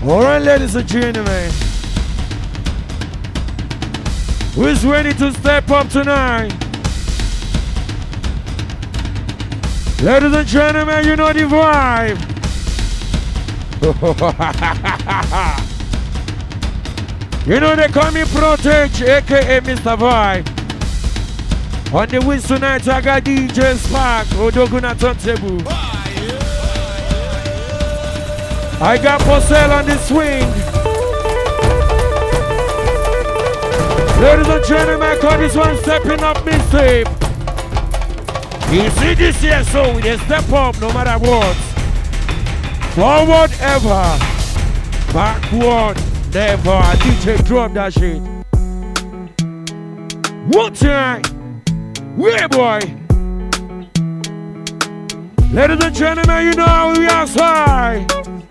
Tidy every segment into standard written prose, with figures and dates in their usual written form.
Alright, ladies and gentlemen. Who's ready to step up tonight? Ladies and gentlemen, you know the vibe. You know they call me Protege, aka Mr. Vibe. On the wings tonight, I got DJ Spark, Odoguna Turntable. I got Porcel on the swing. Ladies and gentlemen, call this one stepping up mixtape. You see this here, so we step up no matter what. Forward ever, backward never. DJ drop that shit. One time, yeah boy. Ladies and gentlemen, you know how we outside.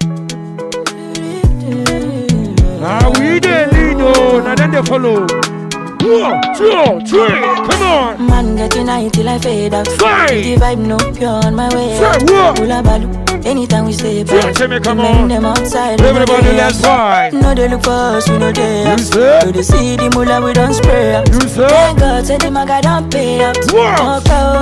Now we the lead on, and then they follow. 1, 2, 3, come on. Man getting high till I fade out. Say. The vibe no pure on my way. Say what? Hula balu. Anytime we stay back. Say, come on. Them outside. Everybody let's fight. No they look for us, we know they. You say? So they see the mula we don't spray up. You say? Thank God say the maga don't pay up. What?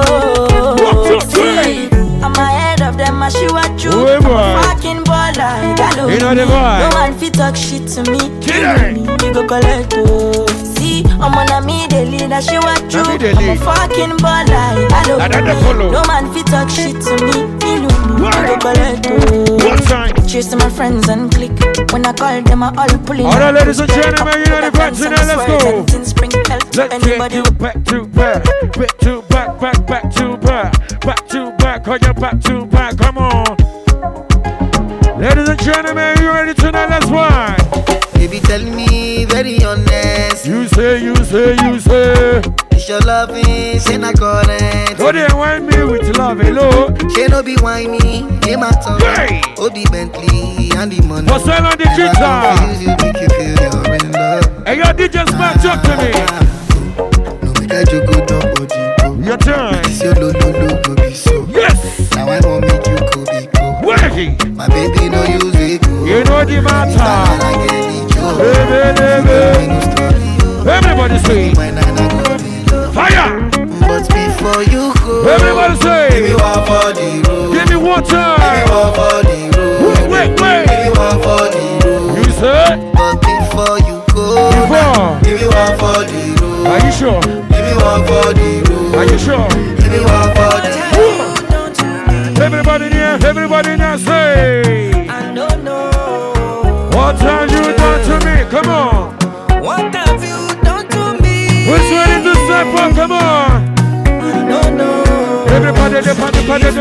See, I'm ahead of them, I shoot at you. Oh, boy. Fucking baller. You know the vibe. No man fit talk shit to me. Get it. You go collect oh. See, I'm on a me the lead, I shoot at you. I'm a fucking baller. No man fit talk shit to me. You go collect oh. Chase to my friends and click. When I call them, I all pulling. Alright, ladies and gentlemen, you know the vibes now. Let's go. Let's take you back to back, back to back, back to back, back to back. Call you back to back. Come on, ladies and gentlemen, you ready tonight? Let's ride. Baby, tell me very honest. You say. It's your loving, say not correct. Go there, wine me with love, hello. She no be whiny, they matter. Hey. Oh, the Bentley and the money. What's that on the guitar? You make you feel you're in love. Hey, your DJ Smack, talk to me. No, make I joke, go drop body, go. Your turn. It's your low, go be so. Yes. Now I won't make you go be go. Wait. My baby no use it go. You know the matter. Baby. Everybody say. Fire! But before you go, everybody say, give me one for the road. Give me one time. Give me one for the road. Wait. Give me one for the road. You said? But before you go, give me one for the road. Are you sure? Give me one for the road. Are you sure? Give me one for the road. Everybody now say, I don't know. what have you done to me? Come on. What have you done to me? Who's ready to step up? Come on. No. Everybody, the party.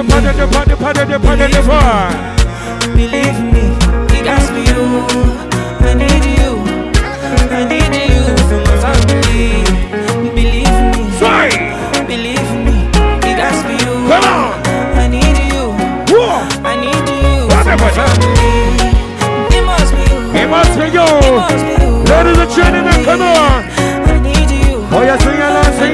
Believe me, it has me you. I need you for my family. Believe me, Sorry. Believe me, it has me you. Come on. I need you. Whoa. I need you for my Everybody. family. It must be you. It must be you. Ladies and gentlemen, come on. I need you. Oh yeah, sing along, say.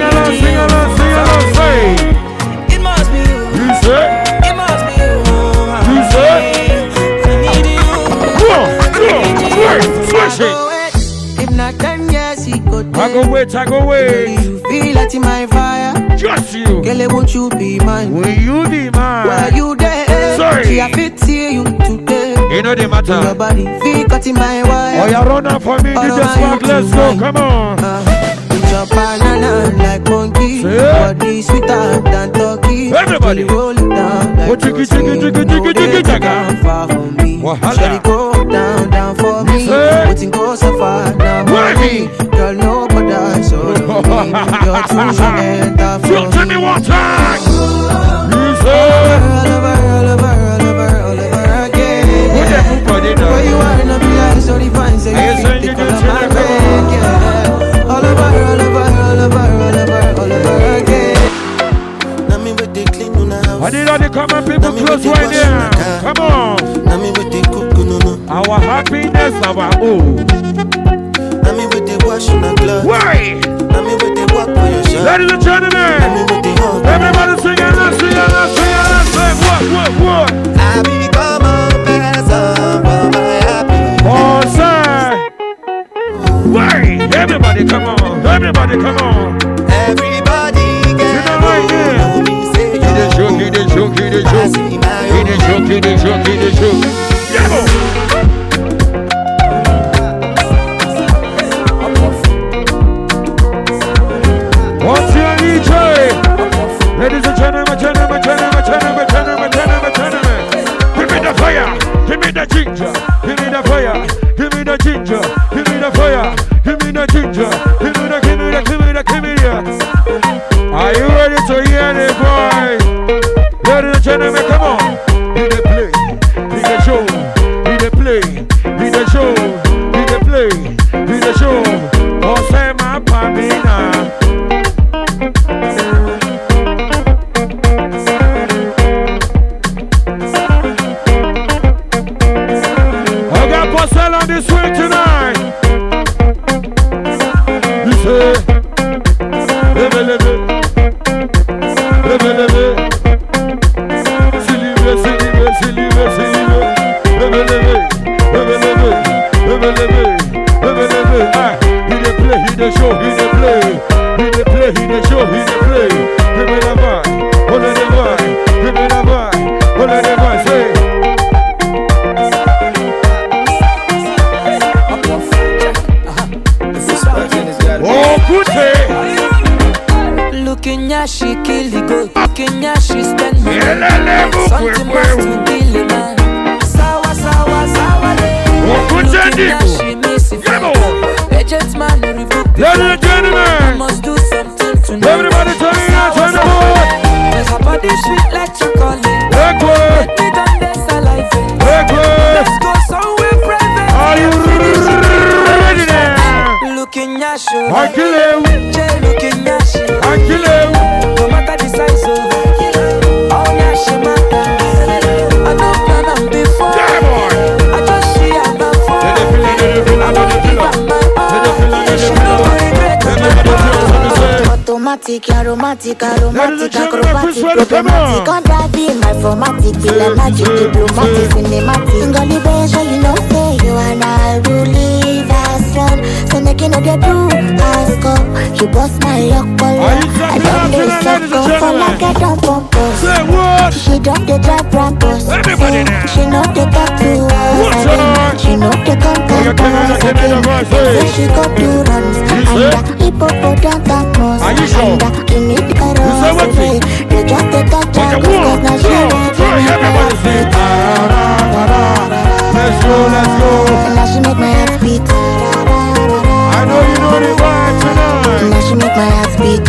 It must be you. You say? It must be you. You say? I need you. 1, 2, 3, smash it. If not 10 years, he go I go wait. You feel like in my fire. Just you. Girl, won't you be mine? Will you be mine? Were you there? Sorry. See, I fit see you today. You know the Your matter. body feel cut in my wire. Oh, you run out for me. You just walk. Let's go. Come on. With your banana like monkey. Say. Body sweeter than turkey. Everybody. Roll it down like Jiggy, down far from me. Wahala. Shawty go down for me. Say. Waiting go so far now. Ready. Girl, no bother, so you're too short enter for me. Tell me one time. You say. All over again. Where you are in the place, so divine, say you fit the color of my red, yeah. All over again. Now me with the clean on the house. I need all the common people close right there. Come on. Now me with the cook no. Our happiness, our own. Now me with the wash on the glove. Why? Now me with the walk for your shirt. Ladies and Now me gentlemen. with the hug. Everybody sing it. Say what? I become a person for my happiness. For keep the show, keep the show. Yeah, boy. What's your DJ? Ladies and gentlemen, gentlemen. Give me the fire, give me the ginger, give me the fire, give me the ginger, give me the fire, give me the ginger, give me the. Are you ready to hear the voice? Ladies and gentlemen, come on. Be the play, be the show, be the play, be the show, be the play, be the show. Oh, say my Pamina. I got Marcel on this way tonight. You say, leve, leve, leve, leve. Silive, silive, silive, silive. Leve, leve, leve, leve, leve, leve, leve, leve. Ah, he dey play, he dey show, he dey play. He dey play, he dey show, he dey play. Give me the vibe, hold the vibe. Give me the vibe, hold the vibe. Say. Oh, good day. Looking at she kill the goat. Looking at she spend money. Something must to kill the man. Sawa, sawa, sawa. Oh, good day. Looking at she miss it. Agent man, revoke the Ladies and gentlemen, I must do something tonight. everybody turn it on, turn it on. There's a body sweet like chocolate. Backward, Let me down there saliva. backward. Let's go somewhere private. Are you ready now? Looking at you. I kill him, Looking at you. I kill him. No matter the size of oh yeah, she matter. I don't plan on before. Yeah, boy. I just see her now for. Let the feel, let the feel, I let don't the give feel. her my Let the feel, let the She feel. no go regret Let my me put the feel, let me say. Automatic, aromatic, Ladies and aromatic, gentlemen, acrobatic, push ready, come problematic, on. on driving, my formatic, bill magic, diplomatic, cinematic. Single bench, you know, say you and I will live as one. So make you know they do ask up. You bust my luck, Are you I something don't up do tonight, ladies and suck up, gentlemen? like I don't pump us. Say what? She don't the drive rampos. Everybody now. She know they talk to What's us. up? She know they come Oh, you come can't us get it, again. boys, Say hey. she go do runs. You And say? hippopotamus. Are you sure? And you need to You say what? they just take a Okay, chance. one, Cause now she two, ready. three, everybody say. Let's go, let's go. And now she make my heart beat. I know you know the vibe And tonight. now she make my heart beat.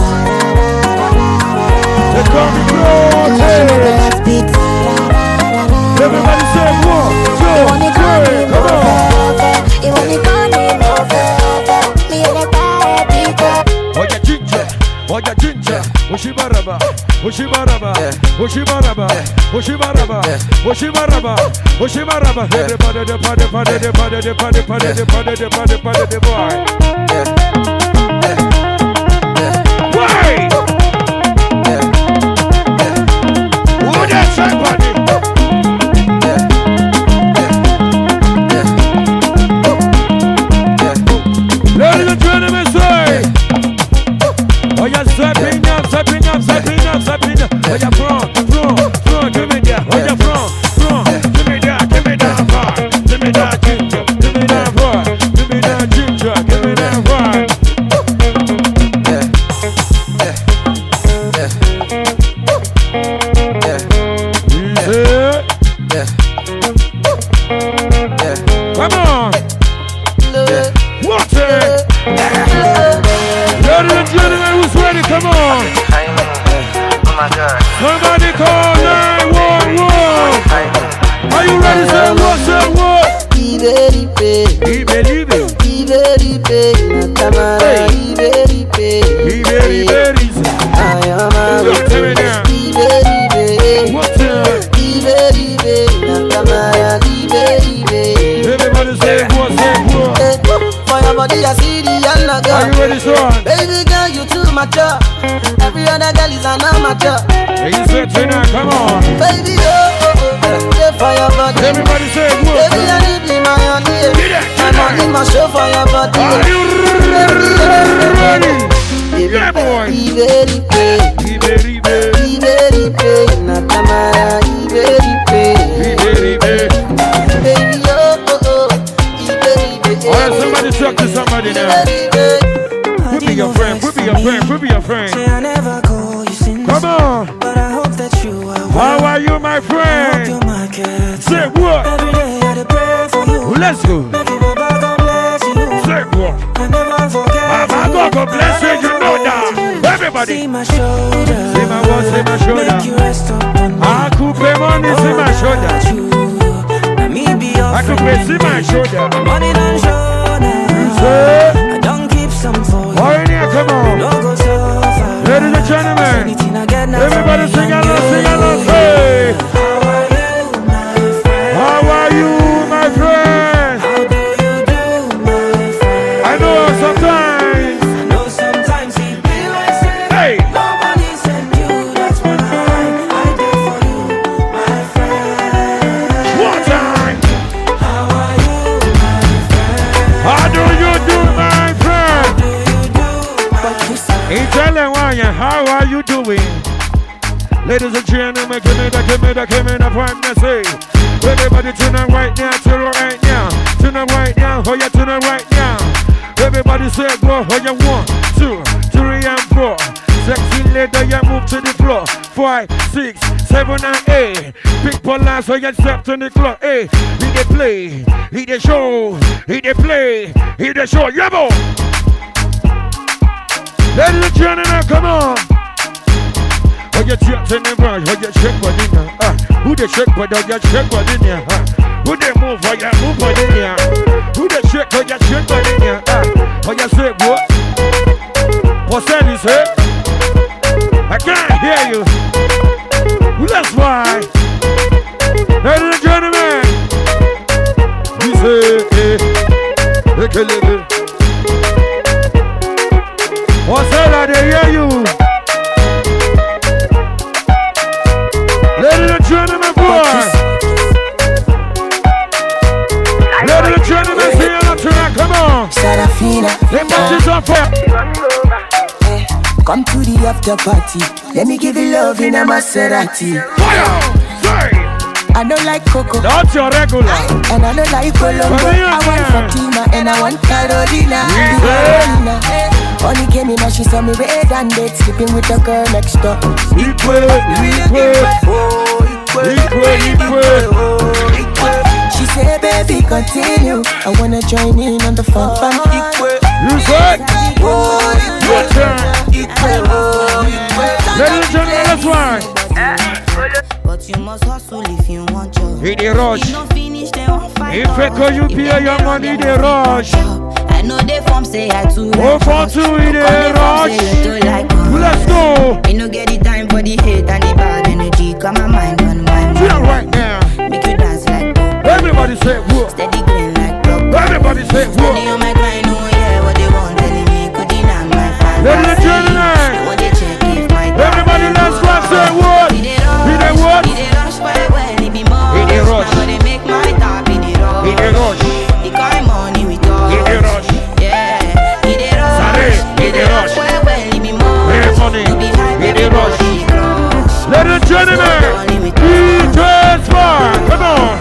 They call me And now she make my Floyd. heart beat. Everybody say one, two, three, come on. You want to call me over. Me and the baby girl. Oh yeah, ginger, oh yeah, ginger. Oshibaraba, Oshibaraba, Oshibaraba, Oshibaraba, Oshibaraba, Oshibaraba. Everybody, the party, party, the party, the party, party, the party, the party, party, the boy. Why? Who that somebody? Ladies and gentlemen, say. Oh, you're stepping up, stepping up, stepping up, stepping up. Oh, you're from, give me that. Oh, you're from, give me that vibe. Give me that ginger, give me that vibe. Give me that ginger, give me that vibe. Easy. Come on. Watch it. Ladies and gentlemen, who's ready? Come on. Oh my God. Somebody call 911. Are you ready? Say what? Say what? Iberipe, Iberibe. Iberipe, Natamara, Iberipe, Iberiberis. Ayama, Tell me now. Iberipe, What's up? Iberipe, Natamara, Iberipe. Everybody say what? Say what? For your body, I see the young Are girl. you ready, son? Baby girl, you too mature. Every other girl is an amateur. Hey, you say tonight, come on. Baby, oh, stay for your body. Everybody say Baby, what? I need be my honey. And I need my show for your body. Are you ready? Yeah, boy. Iberipe, Iberibe. Iberipe, Natamara, Iberipe. my friend. Say what? Every day I pray for you. Let's go. Say what? Baba God bless you, you know that. Everybody. See my shoulder. See my what? See my shoulder. Make you rest upon me. I could pay money, see my shoulder. I could pay, see my shoulder. Money on shoulder. I don't keep some for you. Oh, in here, come on. No go so far. Ladies and gentlemen, everybody sing along, say. How are you, my friend? How do you do, my friend? I know sometimes he feel like saying, hey, nobody sent you, that's why I did for you, my friend. one time. How are you, my friend? How do you do, my friend? How do you do, my friend? How are you doing? Ladies and gentlemen, give me the point to say. Everybody tune up right now, tune up right now. Tune up right now, oh yeah, tune up right now. Everybody say go, oh yeah, 1, 2, 3 and 4. Sexy lady, you move to the floor. 5, 6, 7 and 8. Big last, so you step to the clock. Hey, he the play, he the show, he the play, he the show. Yeah, boy. Ladies and gentlemen, come on. Oh, you check to the right, oh, you check what in there. Who the check what, oh, you check what in there. Who they move, oh, you move what in there. Who the check, oh, you check what in there. Oh, you say what? What's that you say? I can't hear you. That's why. Ladies and gentlemen, you say, hey, kill it. What's that? I hear you. Ladies and gentlemen, boy. Ladies and gentlemen, see you tonight. Come on. Sarafina, the party's on fire. Come to the after party. Let me give you love in a Maserati. Fire! Say! I don't like Coco. That's your regular. And I don't like Colombo. I want Fatima and I want Carolina. Only came in and she saw me red and dead, sleeping with a girl next door. Equal. She said, baby, continue. I wanna join in on the fun. You said? Your turn. Ladies and gentlemen, that's right. But you must hustle if you want your. He the rush. You don't finish, they won't fight. If I call you pay your money, they rush. I know they form say I too. Oh, for two in the rush. Let's go. I no get the time for the hate and the bad energy. Got my mind on my Feel mind. right now. Make you dance like that. Everybody say whoa. Steady green like dog. Everybody say Steady whoa. on my grind, oh yeah, what they want telling me. Could deny my fan. Ladies and gentlemen. I want to check if my Everybody let's go and say what? He the what? He the rush well, he be more. He the rush. Now they make my top, he the rush. He the rush. The kind money we talk. He the rush. Yeah, he the rush. Sorry, he the rush. Well, he be more. He the money. You be hype, He the rush. he the rush. Ladies and gentlemen, DJ Spark, come on.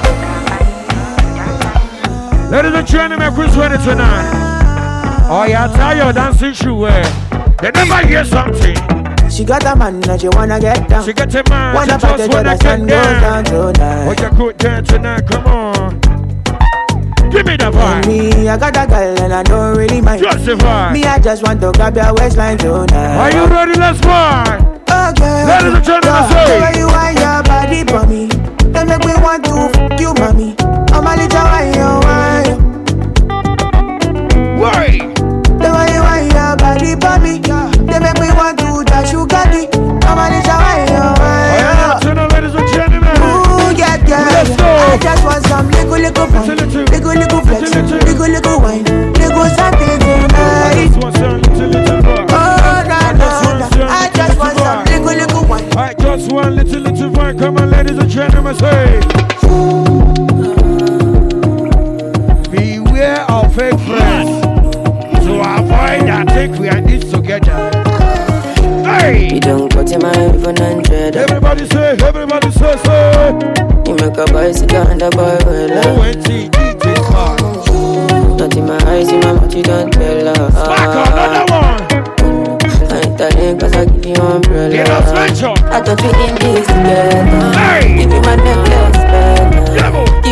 Ladies and gentlemen, Chris ready tonight. Oh, yeah, tie your dancing shoe. They never hear something. She got a man that you wanna get down. She got a man, Wanna she just wanna get down. tonight. Oh, you could dance tonight, come on. Give me the vibe. Me, I got a girl and I don't really mind. Just the vibe. Me, I just want to grab your waistline tonight. Are you ready? Let's vibe. Oh, girl. Ladies and gentlemen, say. The way you want your body for me, they make me want to fuck you, mommy. I'm a little wine, you wine. Why? The way you want your body for me, they make me want to touch you, daddy. I'm a little wine, you wine. Ladies and gentlemen. Ooh, yeah, girl. Let's go. I just want some little fun, little flex, little wine, little something tonight. Oh, no. I just want some little wine. I just want little fun. Come on, ladies and gentlemen, say. Beware of fake friends. To avoid that thing we are this together. Hey! You don't cut him out even 100. Everybody say, say. You make a bicycle and a boy well. ONT DJ Spark. Not in my eyes, in my mouth, you don't tell her. Spark another one. I ain't telling cause I give you umbrella. Get us venture. I thought we in this together. Hey! Give you my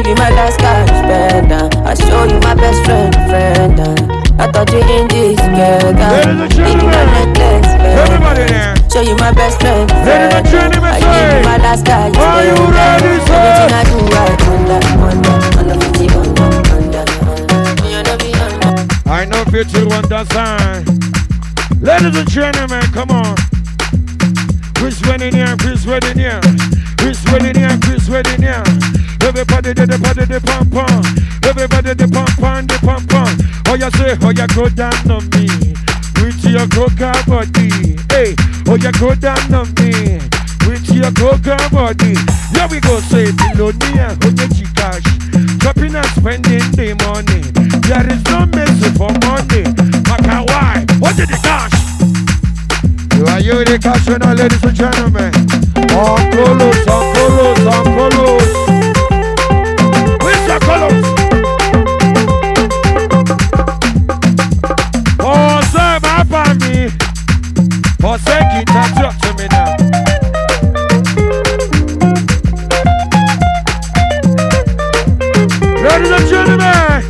be my last cash spender. I show you my best friend. I thought you in this together. Give you my necklace, everybody there. Show you my best friend. Ladies and gentlemen, I give you my last cash spender. Are you ready, sir? Everything I do right under. I know 51 sign. Ladies and gentlemen, come on. Chris Wedding here, Chris Wedding here. Chris Wedding here, Chris Wedding here. Everybody did the party, the pump pump. Everybody the pump pump, the pump pump. Oh, you say, oh, you go down on me. With your coca body. Hey, oh, you go down on me. With your coca body. Here we go, say, Pilonia, Honechi cash. Shopping and spending the money. There is no mercy for money. Maka, why? What did the cash? Are you the cash now, ladies and gentlemen? Uncolos, Uncolos, Uncolos. Where's the colors? Oh, sir, my family. For sake, talk to me now. Ladies and gentlemen,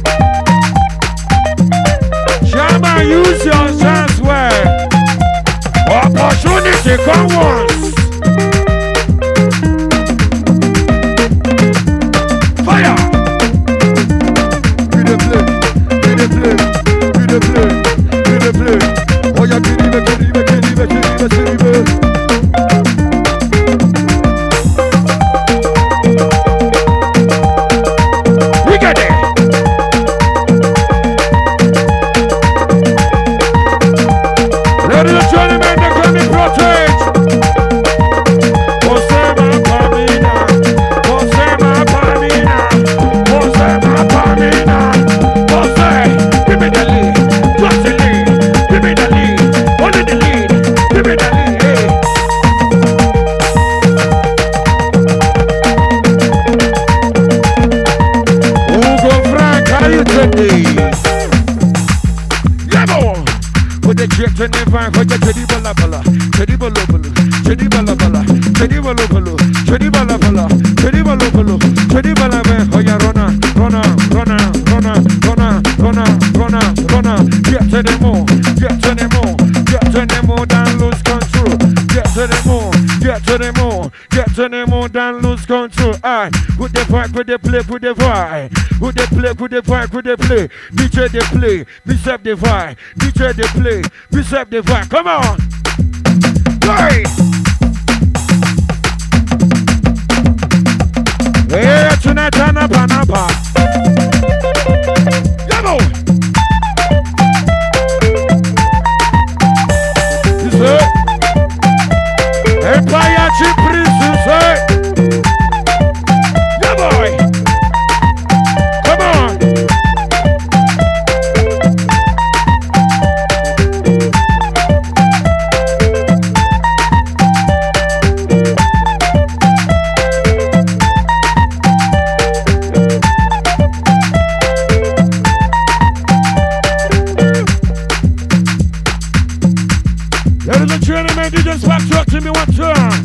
Shama, use your chance where opportunity come once. Fire! We the play. Oh, yeah, Kiribe. We got it. Ladies and gentlemen, they call me Protege. Você give me the lead, just the lead, give me the lead, only the lead, give me the lead, hey. Hugo Frank, how you today? Yeah, boy. Put the jet in the van, put the teddy bala bala, teddy bala bala, teddy bala bala, teddy bala bala, teddy bala bala, teddy bala bala, teddy bala bala. Oh yeah, runner. Get to the more, don't lose control. Get to the more, don't lose control. Aye, with the vibe, with the play, with the vibe, with the play, with the vibe, with the play. DJ the play, bicep the vibe. DJ the play, bicep the vibe. Come on, hey. Hey, tonight, Anapa. Yamo. You say, Empire Chief Prince, you say. Yeah, boy. Come on. Ladies and gentlemen, you just back to me one time.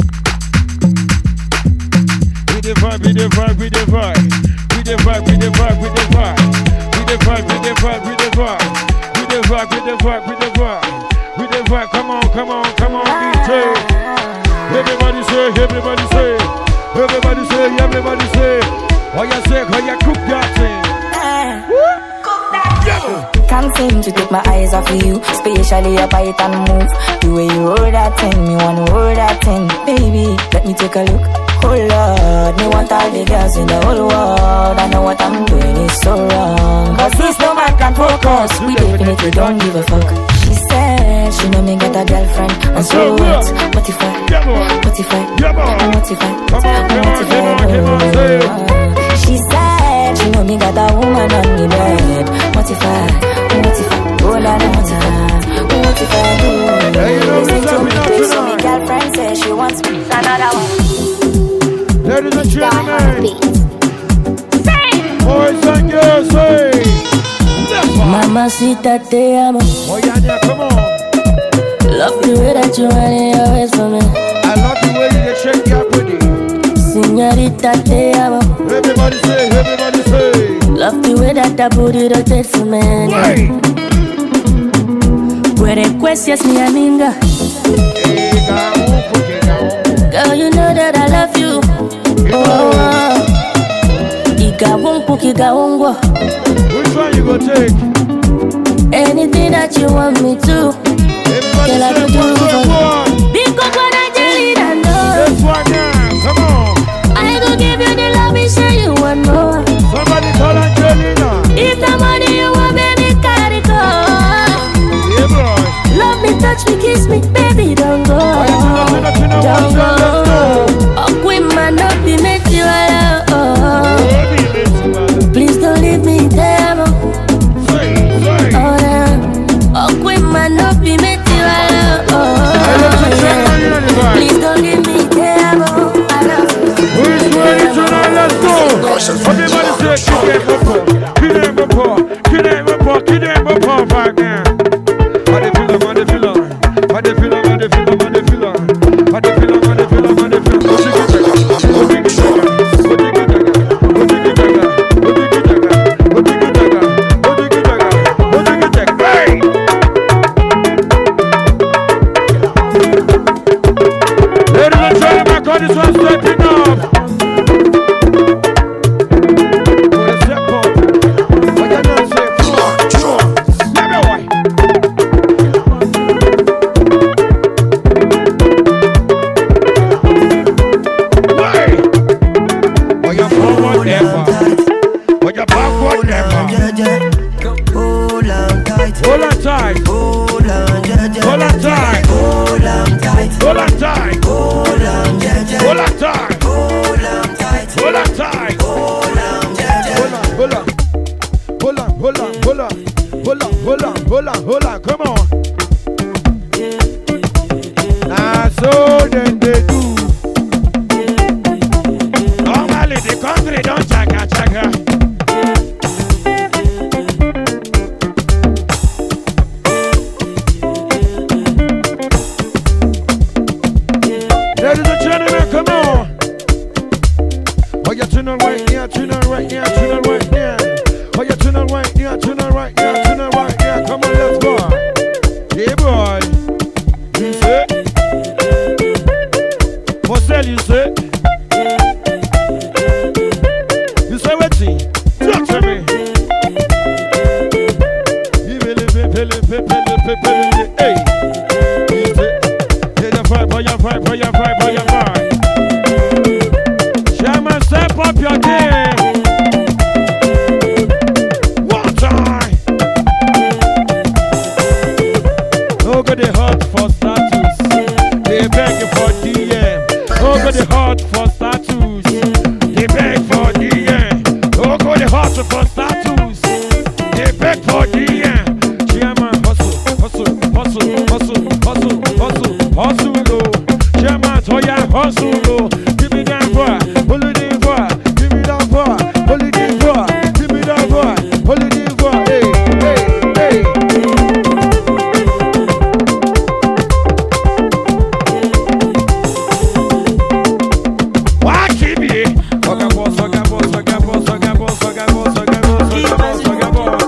With the vibe. Come on, DJ. Everybody say. Oh, you say, how you cook that thing? Can't seem to take my eyes off of you, especially your bite and move. The way you roll that thing, me wanna roll that thing. Baby, let me take a look. Oh Lord, me want all the girls in the whole world. I know what I'm doing is so wrong, cause this no man can focus. We definitely don't give a fuck. She said she know me got a girlfriend, and so what? What if I? She said she know me got a woman on me bed. What if I? Oh la la, what if I do? Listen to me, so my girlfriend says she wants me another one. Ladies and gentlemen, boys and girls, say, Mamacita te amo. Oh yeah, come on. Love the way that you run your ways for me. I love the way you shake your booty. Señorita te amo. Everybody say, everybody say. Love the way that booty rotates for me. Puede cuestias mi amiga. Girl, you know that I love you. Iga wonku, iga wongwa. Which one you gonna take? Anything that you want me to. Girl, I will do for you. Because when I tell you that no. This one now, come on. I go give you the love and show you one more. Somebody call Angelina. If the money you want, baby, carry go. Yeah, boy. Love me, touch me, kiss me, baby, don't go. Don't go. Oh, queen man, not be made you alone. Please don't leave me there. Oh, yeah. Oh, queen man, not be made you alone. Please don't leave me there. I love you. Who's ready tonight? Let's go. Everybody say, kid them before, kid them before, kid them before, right now. How they feel, how they feel, how they feel, how they feel, how they feel, how they feel, how they feel, how they ladies and gentlemen, God is one stepping up. Hold on, come on. Nah, so then they do. Normally the country don't chaka chaka. Ladies and gentlemen, come on. Oh, you turn on right here, turn on right here, turn on right here. Oh, you turn on right here, turn on right here, turn on right here. Come on, let's go. Hey, boy. You say? What's that you say? You say what? Talk to me. Hey. You say? Hey, your vibe, your vibe, your vibe, your vibe. Shaman, step up your game. One time. Oh, got the heart for status. They beg for DM. Oh, got the heart for status. They beg for DM. Oh, got the heart for status. They beg for DM. Chairman, hustle, hustle, hustle, hustle, hustle, hustle, hustle, low. Chairman, oh yeah, hustle, low. Give me that boy, holiday boy. Give me that boy, holiday boy. Give me that boy, holiday boy. Hey, hey, hey. What keep me? Oga boss, oga boss, oga boss, oga boss, oga boss, oga boss, oga boss, oga boss.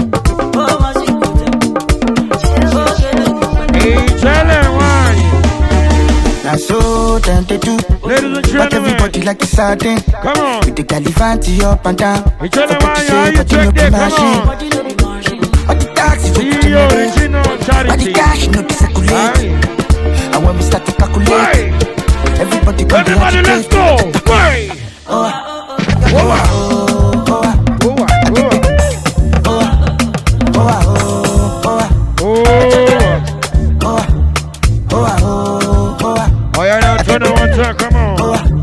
Hey, tell him why. That's so tempted to. Ladies and But gentlemen, everybody like it's sardine. come on. With the Galifanti up and down. Hey, tell him why, how you check that, come on. But the taxi See to your original but the charity. cash no to circulate. Aye. And when we start to calculate, Why? everybody go Everybody, let's go. Why? Oh, Oh, oh, oh, oh, oh, oh. oh, Oh, yeah, now turn it one time, come on.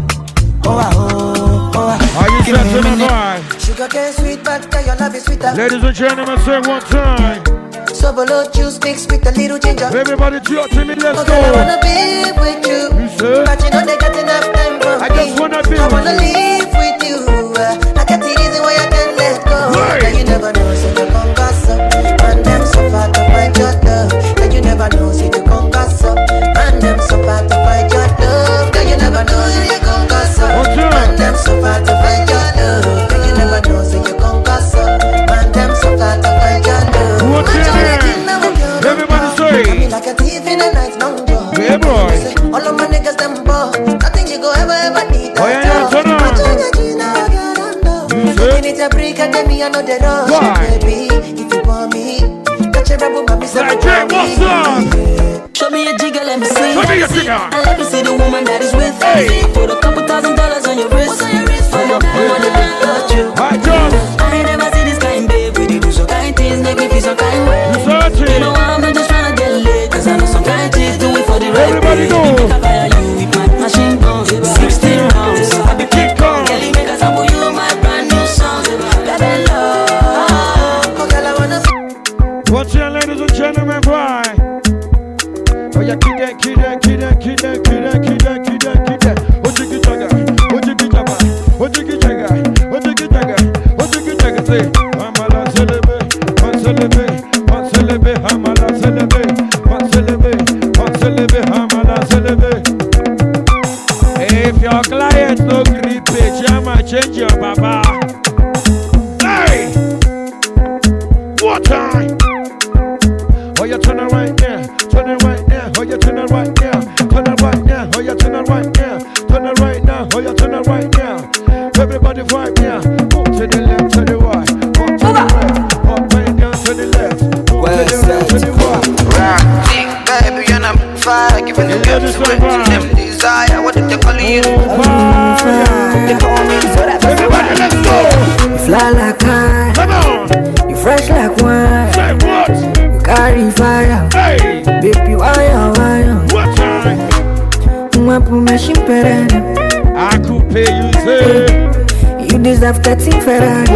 Are you set to the vibe? Sugar cane sweet, but your love is sweeter. Ladies and gentlemen, say one time. Sobolo juice mixed with a little ginger. Everybody talk to me, let's Okay, I go. wanna be with you. You say? But you know they got enough time for I me. just wanna be I with wanna you. live with you. I got the reason why I can't let go. Right. Girl, you never know, so you come gossip. And them so far to find your love. Girl, you never know, so you come gossip. And them so far to find your love. Girl, you never know, so you come gossip. What's up? And them so far to find your love. you tell me I know the rush, baby. If you want me, catch a rebel, mommy, say what's up? Show me a jigger, let me see. Show me your jigger. And let me see the woman that is with me. Put a couple $1,000 on your wrist. I wanna touch you. I ain't never seen this kind, baby. They do some kind things, make me feel some kind way. You know I'm not just tryna get lit, cause I know some kind things do it for the right. Everybody know. I fire you with my machine guns, 16 rounds. I be kick on. Kelly make a sample you my brand new song. Baby love. Oh girl I wanna. What's your ladies and gentlemen, boy? Oh yeah, kid that. What you get jaga? Say, Hamala celebrate. If your client no gree pay, I'ma change your baba. Hey, what time? Oh you turn it right there, turn it right there. Oh you turn it right there, turn it right there. Oh you turn it right there, turn it right now. Oh you turn it right there. Everybody vibe here. Move to the left, to the right. Move to the right. Up right down to the left. Move to the left, to the right. Baby, you're not fire. Giving you gifts to them desire. What did they call you? They call me so that everybody, let's go. You fly like high. Come on. You fresh like wine. Say what? You carry fire. Hey. Baby, why? What time? I could pay you, say. You deserve 13 Ferrari.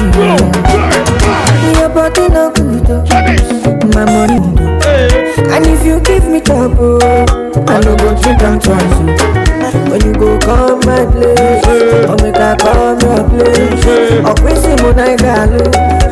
Your body no good, my money do. And if you give me trouble, I no go think I'm twice. When you go come my place, or make I come your place, or crazy when I got you.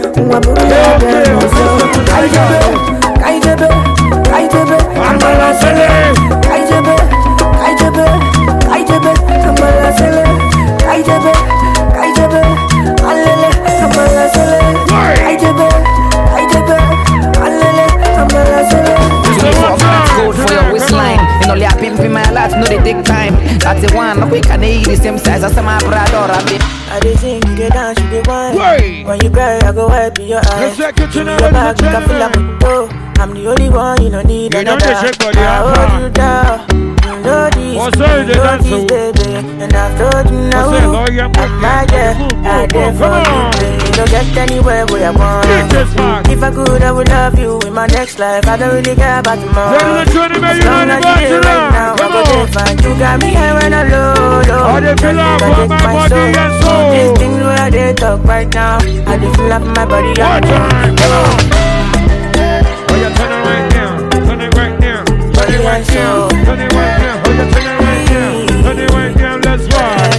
No, they take time. That's the one. We can eat the same size as my brother. I dey sing, you dey dance, you dey wine. When you cry, I go wipe your eyes. Let's take it to the back, you can feel like I'm the only one, you don't need another. I hold you down. You know this, baby. And I've told you now, I'm my girl. I did for you, you don't get anywhere where I want. If I could, I would love you in my next life. I don't really care about tomorrow. As long as you here right now, I go there fine. You got me here when I low. I dey feel up for my body and soul. These things where I dey talk right now, I dey feel up my body and soul. Come on. Oh, you turn it right now. Turn it right now. Turn it right now. Turn it right now. Oh, you turn it right now. Turn it right now. Let's ride.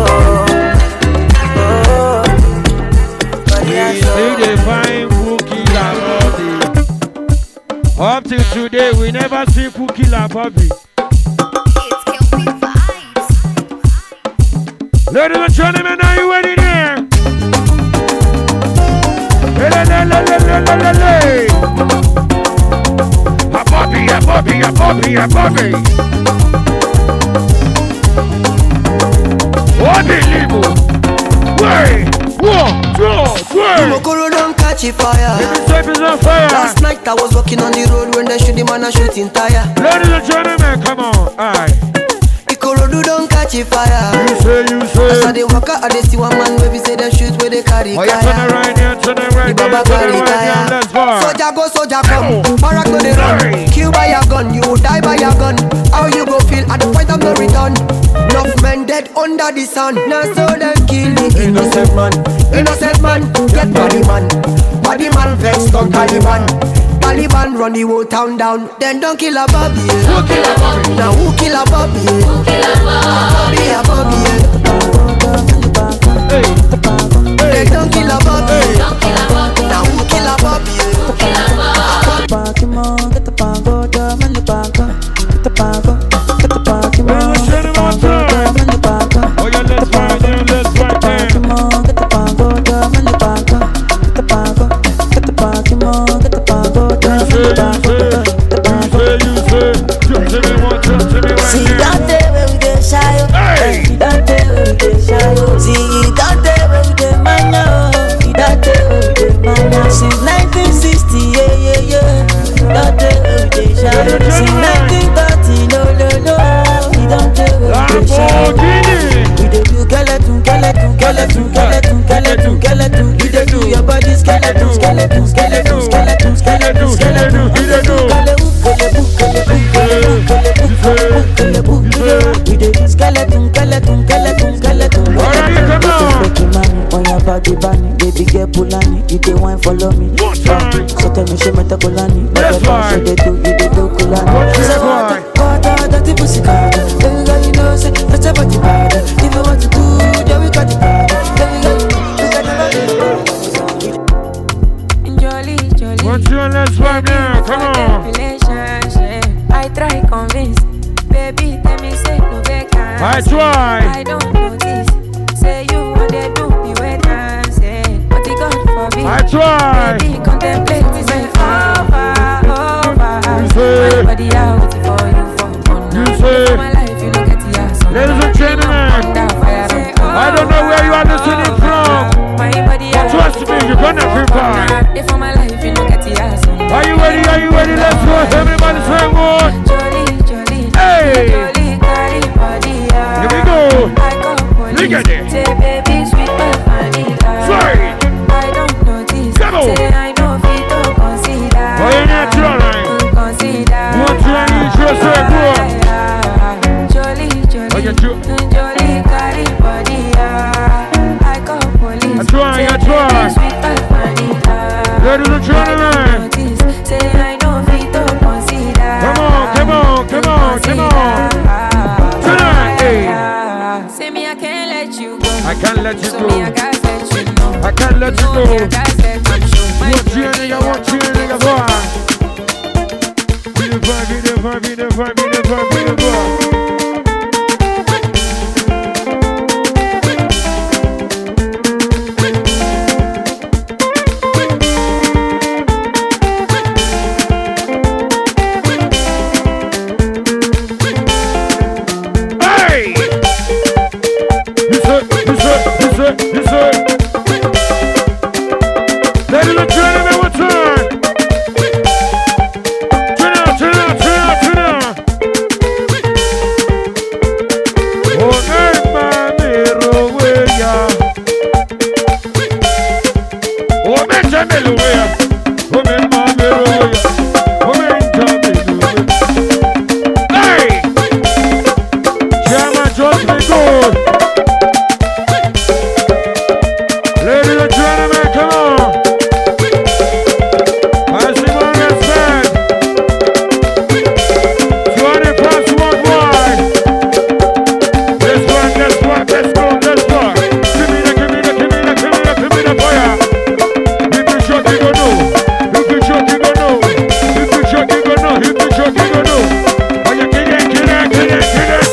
We see the fine Pookie La Bobby. Up till today, we never see Pookie La Bobby. Ladies and gentlemen, are you ready there? A Bobby. What the libo? Wait, one, two, three. Mokoro don't catch a fire. Is on fire. Last night I was walking on the road when they shoot the man a shooting tire. Ladies and gentlemen, come on, aye. Ikorodu don't catch a fire. You say. As I dey walk out, I dey see one man baby say they shoot where they carry fire. Oh, you turn it right now, turn it right now, turn it right now, let's go. Soldier go, soldier come. Barak no dey run. Kill by your gun, you die by your gun. How you go feel at the point of no return? Enough men dead under the sun. Now so them kill the innocent man. Innocent man, get body man. Body man vex on Taliban. Taliban run the whole town down. Then don't kill a Bobby. Who kill a Bobby? Now who kill a Bobby? Who kill a Bobby? A Bobby. Then don't kill a Bobby. Don't kill a Bobby. Now who kill a Bobby? Who kill a Bobby? Get the pango, get the pango, get the pango, get the pango. Oh yeah, let's ride there, let's ride there. Get the pango, get the pango, get the pango, get the pango, get the pango. You say, see that day when we get shy. Hey, that day Pulani, you the wine follow me. So tell me she met a Kulani. That's why. You do Kulani. Say water, dirty pussy carter. Every girl you know say that's a body powder. If you want to do, then we got the powder. Every girl you can never be jolly. What's your last vibe now? Come on. I try convince, baby tell me say no vacancy. I try. I don't notice. Say you want to do me wait and say, but it God for me. I try. Baby contemplate me say over. My body out for you for you say. My life you look at the ass. Ladies and gentlemen, I don't know where you are listening from. My body out. Trust me, you're gonna prepare. For my life you look at the ass. Are you ready? Are you ready? Let's go. Everybody say what? Jolly. Hey. Jolly, carry body. Here we go. Look at it. Say baby sweet but vanilla. Sorry. I don't notice. Come on. Say I know fit to consider. Oh, you're not trying. Consider. What you need to say, bro? Jolly. Oh, you're Jolly, carry body. I call police. I try. Sweet but vanilla. Ladies and gentlemen. Say I know fit to consider. Come on. Tonight, hey. Say me I can't let you go. I can't let you So go. me I gotta let you know. I can't let you go. Me I gotta let you show my What you nigga, boy? Be the vibe. You say. Ladies and gentlemen, what's on? Turn out. Oh, hey! Chairman, just be good. Ladies and gentlemen, come on. I see more respect. 20 plus worldwide. Let's work. Give me the fire. If you shot, you go know. If you shot, you go know. Oh, you kill it.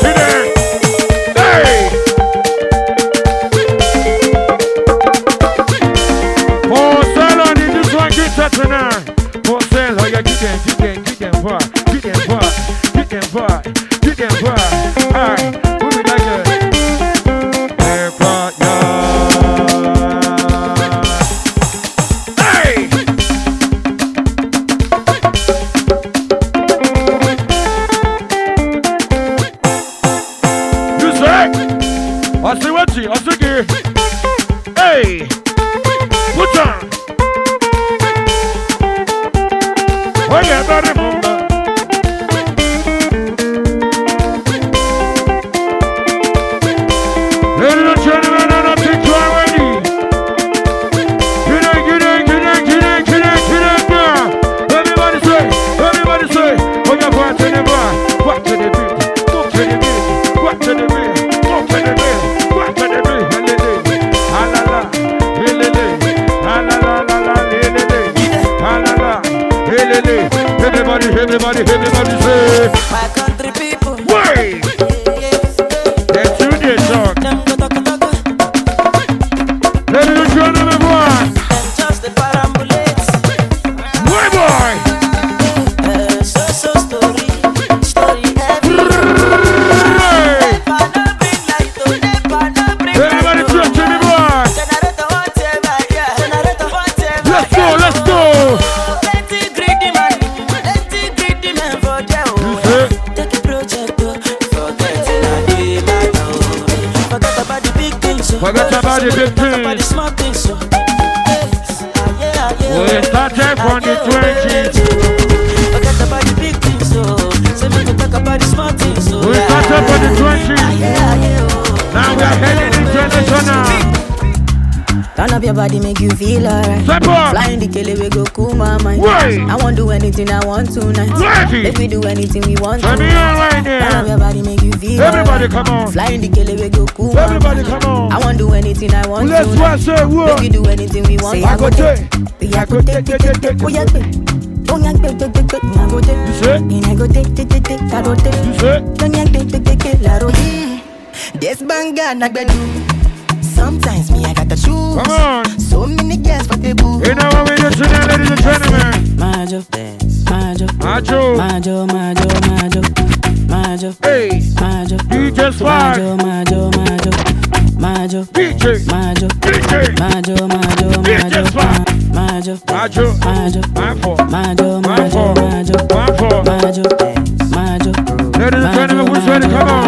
Hey! Marcel, oh yeah, get them far. Alright, move it like that. Airport yard. Hey! You say? I see what you, Hey! Put on! Oh yeah, not remember. Ladies and gentlemen, I don't think you are ready. Get up. Everybody say, oh yeah, back to the bar, back to the beat, go to the beat, back to the beat, go to the beat, back to the beat, la la la, everybody say, my country people. wait! That's who they talk. Ladies and gentlemen, boy. Them just the parambulates. Boy. So story Everybody talk to me, boy. Let's go. Take a project, forget about the big things. Forget about the big things. Small things. We started from the 20s. Forget about the big things. So we can talk about the small things. We started from the 20s. Now we are heading international. Turn up your body, make you feel alright. Flying the kele, we go cool my mind. I won't do anything I want tonight. If we do anything we want to. Turn up your body, make you feel everybody alright. Come on. Flying the kele, we go cool my mind. Everybody come on. I won't do anything I want to. Let's say if we do anything we want. Say I go take. I go take. Oh yeah, take. Oh yeah, take. I go take. You say? I go take. I go take. You say? Don't you take. La ro. This banga na gbedu. Sometimes me I got the shoes. Come on. So many girls for the boo. You know what we do tonight, ladies and gentlemen? Majo. Hey. DJ Swag. Majo. DJ Swag. Ladies and gentlemen, who's ready? Come on.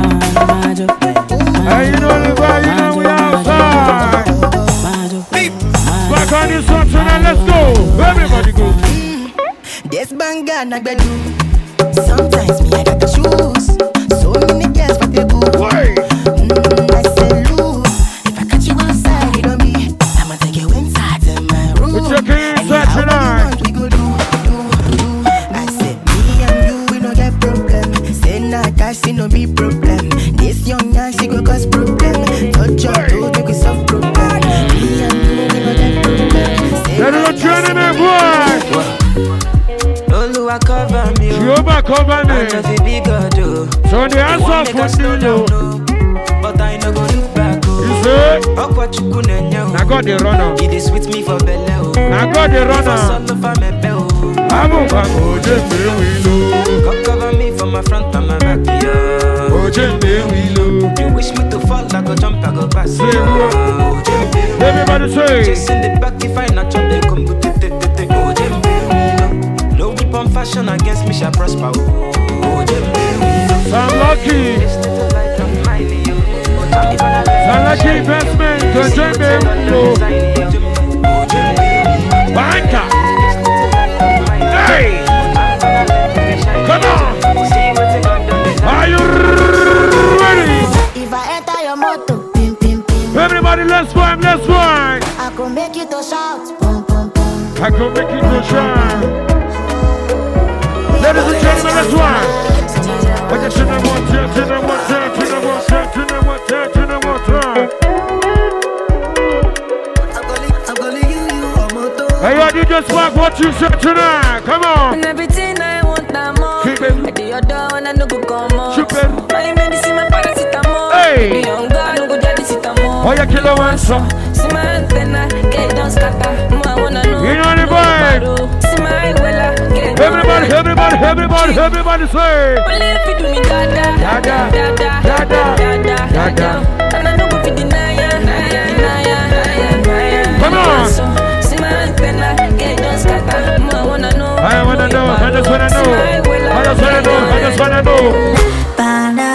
Hey, you know the vibe, you know we outside. Back on this one tonight, let's go. Everybody go. This banga na gbedu. Sometimes me I got the shoes. So many girls for the boo. I say loose. If I catch you outside, it on me. I'ma take you inside to my room. We're checking inside tonight. We go do. I say me and you, we no get problem. Say not I see no be problem. This young man, she go cause problem. Touch your toe, you can solve problem. Me and you, we no get problem. Let it go, boy. Oluwa cover me. Jehovah cover me. So the answer for you. But I no go look back. You say? Now God the runner. It is with me for belly. Now God the runner. Cover me from my front and my back. You wish me to fall, I go jump, I go pass. Everybody say. Chasing the back if I not jump, they come with it. No weapon fashion against me shall prosper. Sound lucky. Sound lucky investment. Banker. Hey. Come on. Are you ready? If I enter your motor, pim pim pim. Everybody, let's vibe, let's vibe. I can make you to shout, pum pum pum. I can make you to shine. Ladies and gentlemen, let's vibe. What you should have want to, Hey, yo, DJ Swag, what you said tonight? Come on. And everything I want, I'm more. Keep it. I do your door and I no go come on. Keep it. My medicine, my paracetamol. Hey. The young girl, no go daddy sitamol. Oh, you kill a one song. See my antenna, get don't scatter. I wanna know. You know the vibe. See my wella, get Everybody say. Well, if you do me dada. And I no go fit deny ya. Come on. See my antenna, get don't scatter. I wanna know. I just wanna know. Bana,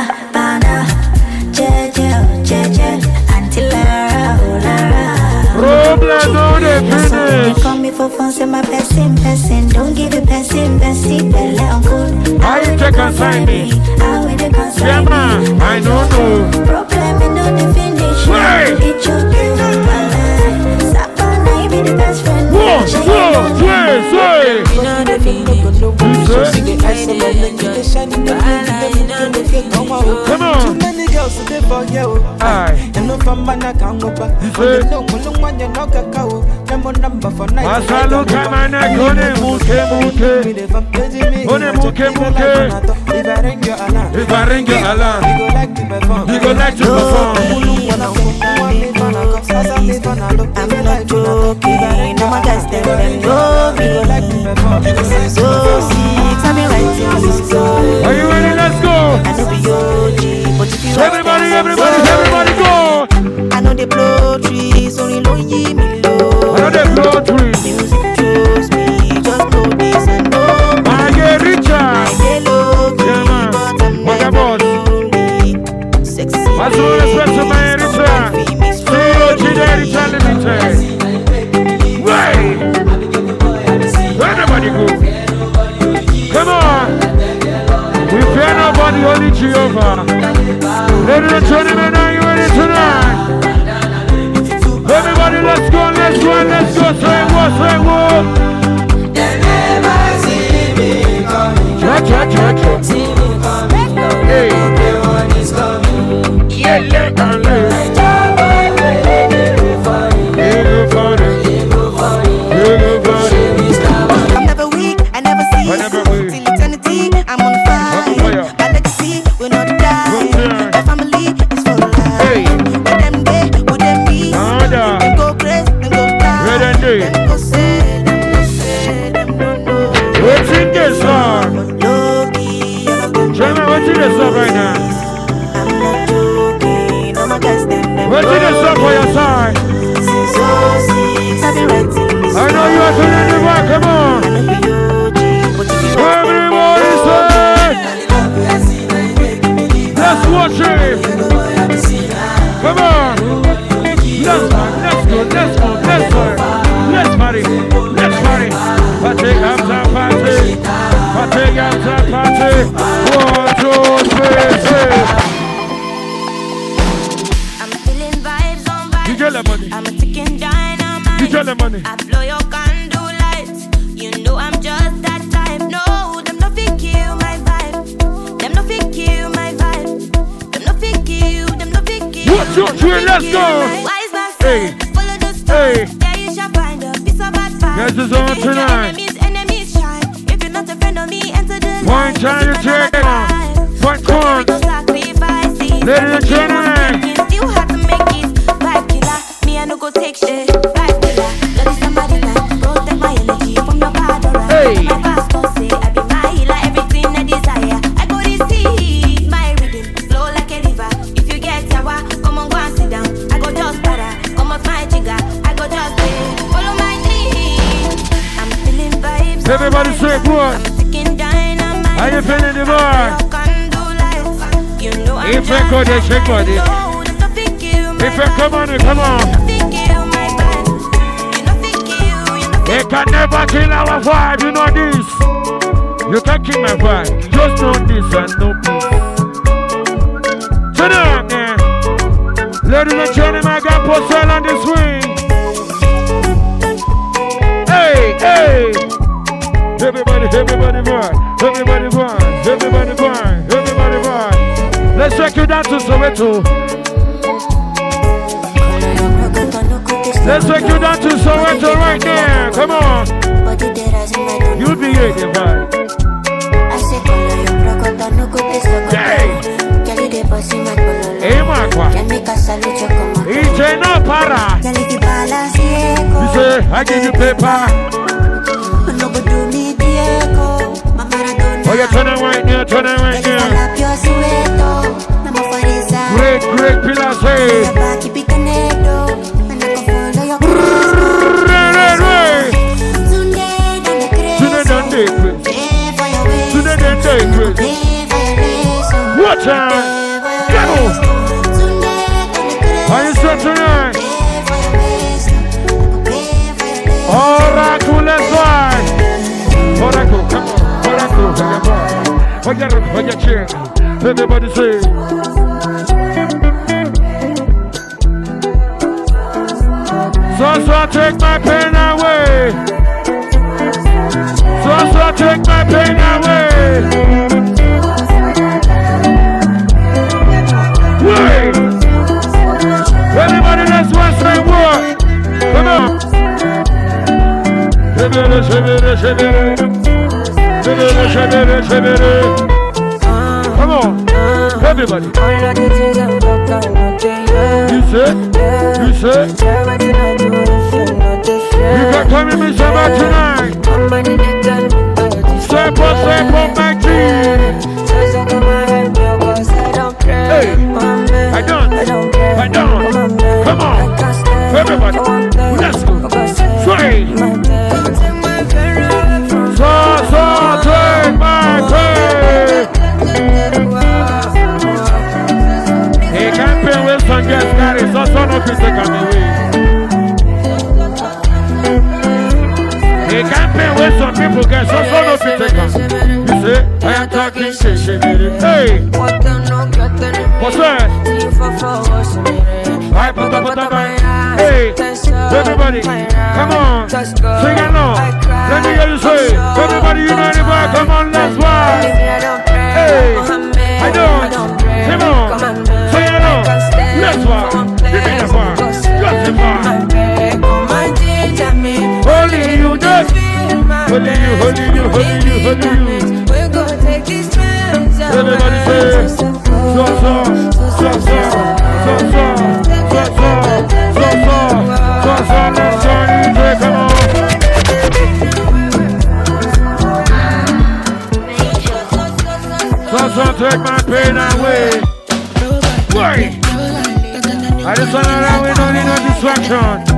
Jeje, until Lara. Problem on the finish. They call me for fun, say my person. Don't give it person, belle uncle. How you take consign me? How will they consign Yeah, man, me? I don't know. Problem in the finish. Hey. It's your girl, Sapana, be the best friend. Whoa, say. You know the feeling. Come on. Too many girls to live for you. Aye. And no from Mana Kangopa. Say. No one you know cacao. Nemo number for night. Masalo kamana kone muke. If I ring your alarm, you go like to perform. I'm not joking. No more guys them know me. So sick, I'm writing this song. Are you ready? Let's go. I know be OG, but if you Everybody go. I know they blow trees, only lonely me low. I know they blow trees. Music chose me, just know this and know me. I get richer. I get low key, Yeah, man. but I'm What never about? lonely. Sexy. What's the respect to my richer? tell them money. I'm a ticking dynamite. You tell them money. I blow your candle lights. You know I'm just that type. No, them no fit kill my vibe. Them no fit kill my vibe. Them no fit kill. Them no fit kill. What's your twin? Let's go. Wise man said, follow the story. Yeah, you shall find a piece of advice. This is on tonight. Enemies shine. If you're not a friend of me, enter the one time you take it on. One corn. Ladies and gentlemen. You have to make it. Vibe killer. Me, I no go take shit. Vibe killer. Let it somebody that protect my energy from your power. Hey. My pastor say I be my healer. Everything I desire. I go to see my rhythm. Flow like a river. If you get sour, come on, go and sit down. I go just para. Come off my jigger. I go just play. Follow my dream. I'm feeling vibes. Everybody say what? How you feeling the boy? If you go there, shake body. If you come on, come on. They can never kill our vibe, you know this. You can kill my vibe. Just know this and no peace. Turn on, man. Ladies and gentlemen, I got Postal on the swing. Hey, hey. Everybody, everybody vibe. Everybody vibe. Everybody vibe. Everybody vibe. Let's take you down to Soweto. Let's take you down to Soweto right now. Come on. You'll be here, the vibe. Hey. Hey, Marquand. EJ no para. You say, I give you paper. Oh, yeah, turn it right now, turn it right now. Great, great pillar say. What time? Go! Are you set tonight? Oracle, let's ride. Oracle, come on. Hold your chair. Everybody say. So take my pain away. So take my pain away. Wait. Everybody that's one say what? Come on. Come on, everybody. You say? You got coming me about tonight. Step up, my team. Hey, I don't. Come on, everybody. Let's go. Swing. So take my pain. He can't pay with some guest carry, so no can take on the way. He can't pay with some people get, so no can take on. You say, I am talking shit. Hey, what's that? Hey, everybody, come on, sing along. Let me hear you say, everybody unite the bar, come on, let's ride. Hey, I don't, come on, sing along, let's ride. Give me the bar, got the bar. Holy you, just holy you. We're gonna take these friends. Everybody say, So take my pain away. Wait. I just want to know we don't need no distraction.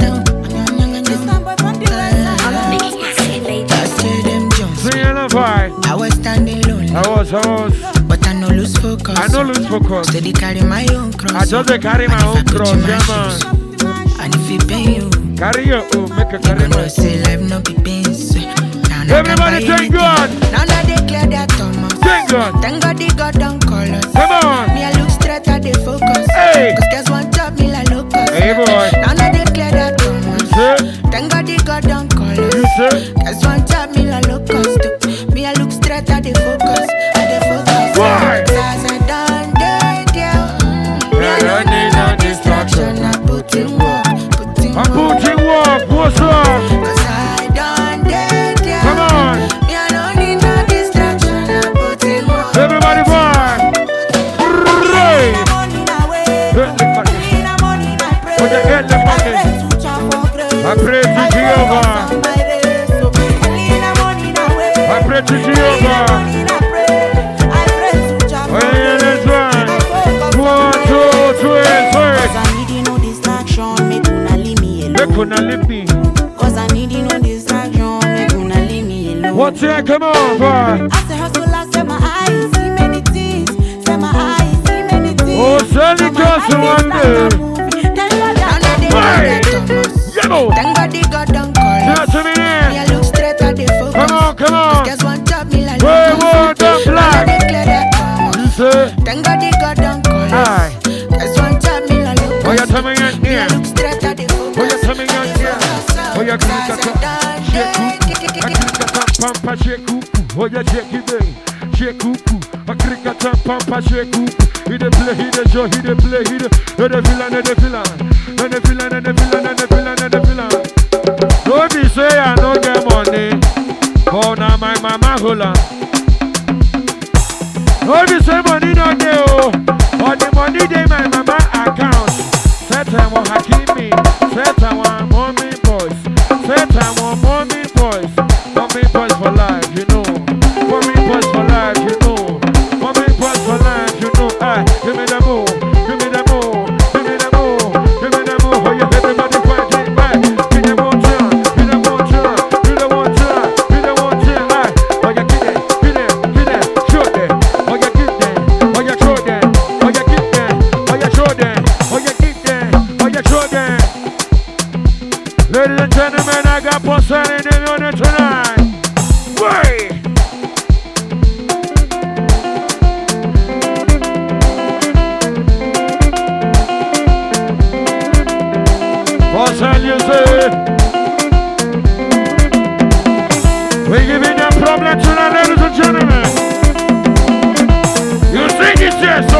I was standing lonely. I was. But I no lose focus. Steady carry my own cross. I just carry my own cross, yeah man. And if it pain you, carry your own, make a carry my own. Say life no be pains. Everybody thank God. Now that they clear that Thomas. Thank God. Thank God they got down colors. Come on. Me I look straight at the focus. Hey. Cause guess one job me like locus. Hey boy. For the early morning. I pray to Jehovah. I pray to Jehovah. Oh, yeah, that's right. 1, 2, 3, 4. Cause I need no distraction, make una leave me alone. Make una leave me. Cause I need no distraction, make una leave me alone. What's that? Come on, boy. I say hustle, I say my eyes see many things. Say my eyes see many things. Oh, Sally just one day. Thank God the God don't call us. Me I look straight at the focus. Come on. Guess one job me like word up black. You say? Thank God the God don't call us. Guess one job me like look. Oh, you're coming in here. Look straight at the focus. Oh, you're coming in here. Oh, you're coming in here. Pampa shake cuckoo. Oh, you're shaky day. Shake cuckoo. A cricket pampa shake cuckoo. He the play, he the show, he the play, he the villain, the villain. The villain, the villain, the villain, the villain. Don't be say I don't get money. Oh, now my mama hola. Don't be say money not there, oh. Or the money they my mama account. Certain one Hakimi, certain one mommy boys, certain one mommy boys for life, you know. Mommy boys for life, you know. Mommy boys for life, you know. Aye, give me the move, give me the move, give me the move, give me the move. Oh, you everybody fighting back. Give me the one turn, give me the one turn, give me the one turn, give me the one turn. Aye, oh, you get it, show them. Oh, you get them, oh, you show them. Oh, you get them, oh, you show them. Oh, you get them, oh, you show them. Ladies and gentlemen, I got Poseidon in the morning tonight. Way! Poseidon, you say? We giving them problem tonight, ladies and gentlemen. You see this here, so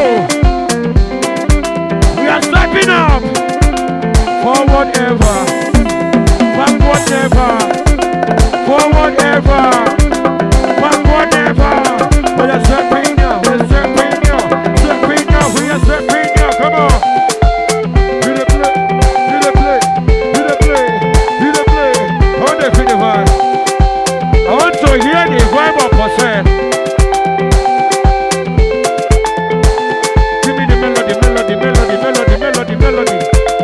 we are stepping up. Forward ever. Backward never. Forward ever. Backward never. We are stepping now. We are stepping now. Stepping now. We are stepping now. Come on. Do the play. Do the play. Do the play. Do the play. How they feel the vibe? I want to hear the vibe of Poseidon. Give me the melody, melody, melody, melody, melody, melody.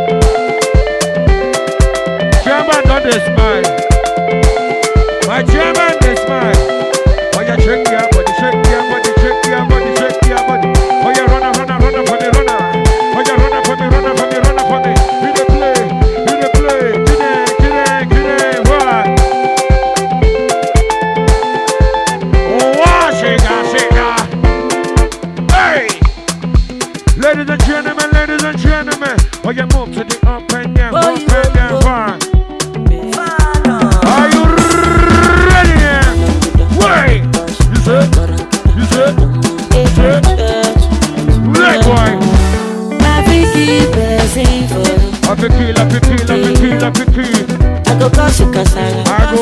Chairman, not the smile. My chairman, the smile. Oh, you shake your body, shake your body, shake your body, shake your body. Oh, you runner, runner, runner for me, runner. Oh, you runner for me, runner for me, runner for me. Do the play, do the play. Get it, what? Oh, wow, shake her. Hey! Ladies and gentlemen. Oh, you move to the up and down, up and down, fine. Are you ready now? Wait! You said? Leg boy! I go cause kasala.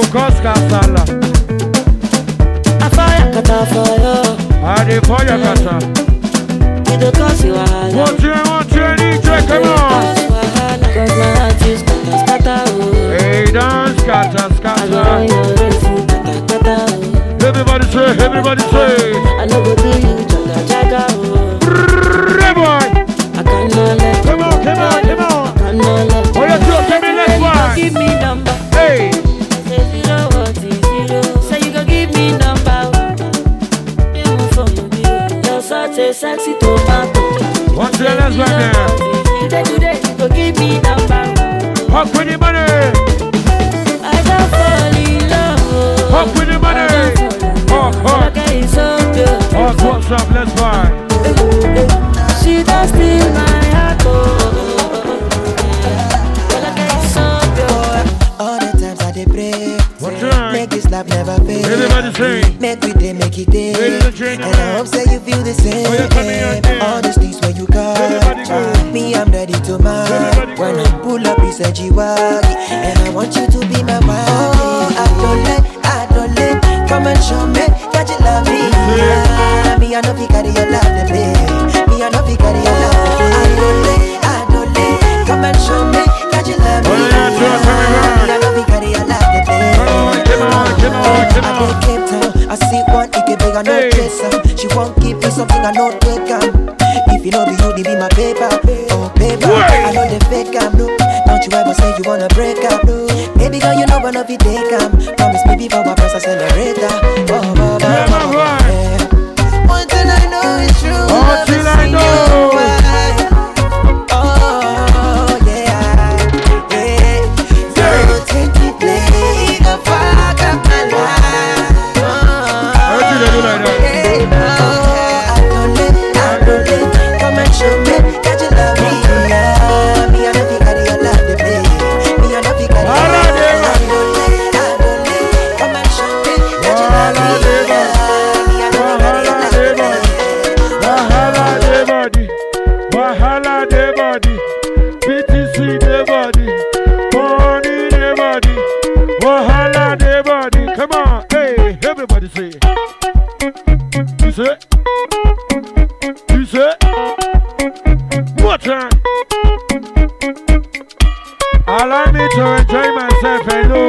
I fire kata for you. I dey fire kata. You don't cause you wahala. One, two, DJ, come on. Cause my heart is kata. Hey, dance kata. Everybody say. I know go do you jaga. Boy. I cannot let. Come on. I cannot let. Oh, you two, give me next one. Give me number. Hey. Say you know what is zero. Say you go give me number. You for you. You're such a sexy tomato. What's the last one there? Today, go give me number. Hop with the money. I don't fall in love. Hop with the money. Hop. Okay, so good. Hop, what's up? Let's buy. She does steal my heart. All the times I dey pray. What's right? Make this love never fade. Everybody sing. Make we day, make it day. Ladies and gentlemen. And I hope say you feel the same. Oh, you're coming out there. All these things where you got. Everybody go. Me, I'm ready to marry. Everybody go. When I pull up, it's a G-Waggy. And I want you to be my wife. Oh, I don't let. Come and show me that you love me. Yeah. Me, I know you carry your love to play. Me, I know you carry your love to play. I don't let. Come and show me thing I know take if you know be you, be my paper. Oh paper, I know the fake no. Don't you ever say you wanna break up, no. Baby girl, you know one of it take promise me before my press accelerator. One thing I know is true. One thing I know. Allow me to enjoy myself, hello.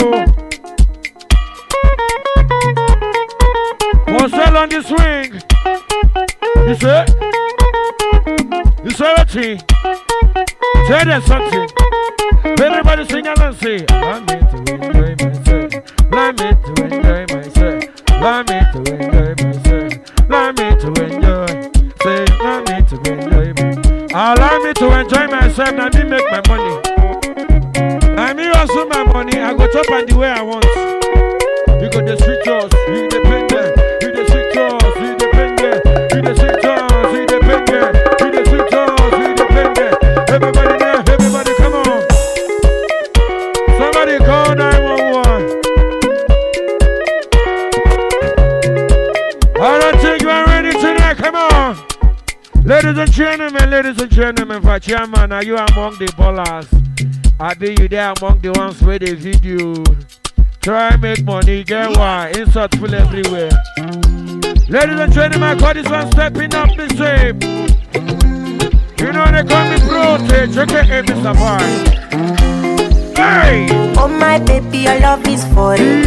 Marcel on the swing. You say? You say what? Say there's something. Everybody sing and say, allow me to enjoy myself. Allow me to enjoy myself. Allow me to enjoy myself. Allow me to enjoy. Say, allow me to enjoy me. Allow me to enjoy myself. Now me make my money. I me also my money. I go top and the way I want. You got the street yours. You independent. You the street yours. You independent. You the street yours. You independent. You the street yours. You independent. Everybody there. Everybody come on. Somebody call 911. I don't think you are ready tonight. Come on. Ladies and gentlemen, for chairman, are you among the ballers? I be you there among the ones where they video. Try make money, get why? Insult full everywhere. Ladies and gentlemen, God is one stepping up the same. You know they call me Prote, check it, Mr. Boy. Hey! Oh my baby, your love is for you.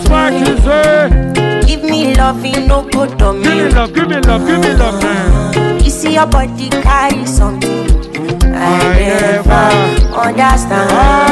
Give me love, you no good to me. Give me love, man. You see your body carry something I never understand.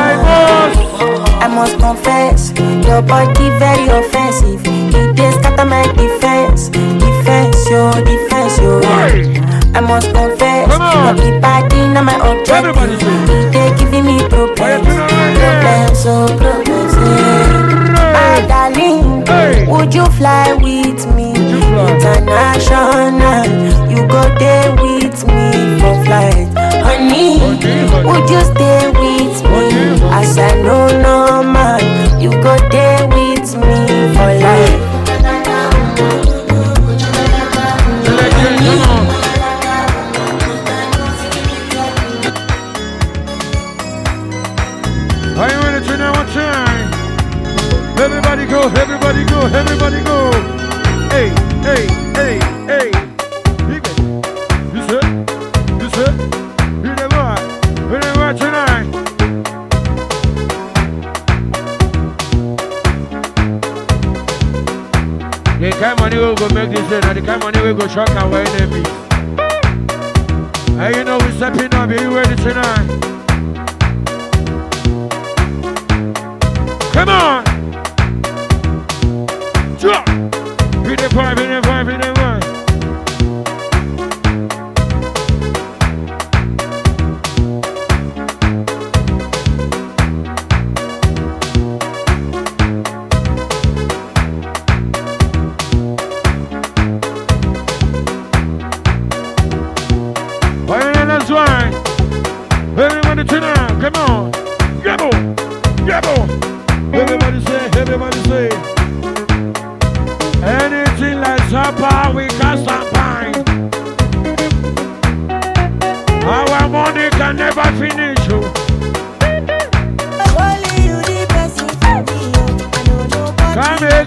I must confess, your body very offensive. It is scatter my defense, yo. I must confess, your body not my objective. They giving me problems, so problems. My darling, would you fly with me? International, you go there with me for flight. Honey, would you stay with me? As I know no man, you go there with me for life. Are you ready to know what's time? Everybody go, everybody go, everybody go. Hey, hey, hey, hey. You said? You never tonight. The kind of money will go make this and the kind of money will go shock our enemies. Hey, you know we're stepping up. Are you ready tonight? Come on! Drop! Hit the five. Everybody tonight, come on! Yabbo! Everybody say. Anything like supper, we can champagne. Our money can never finish. Only you the best for me. Come here,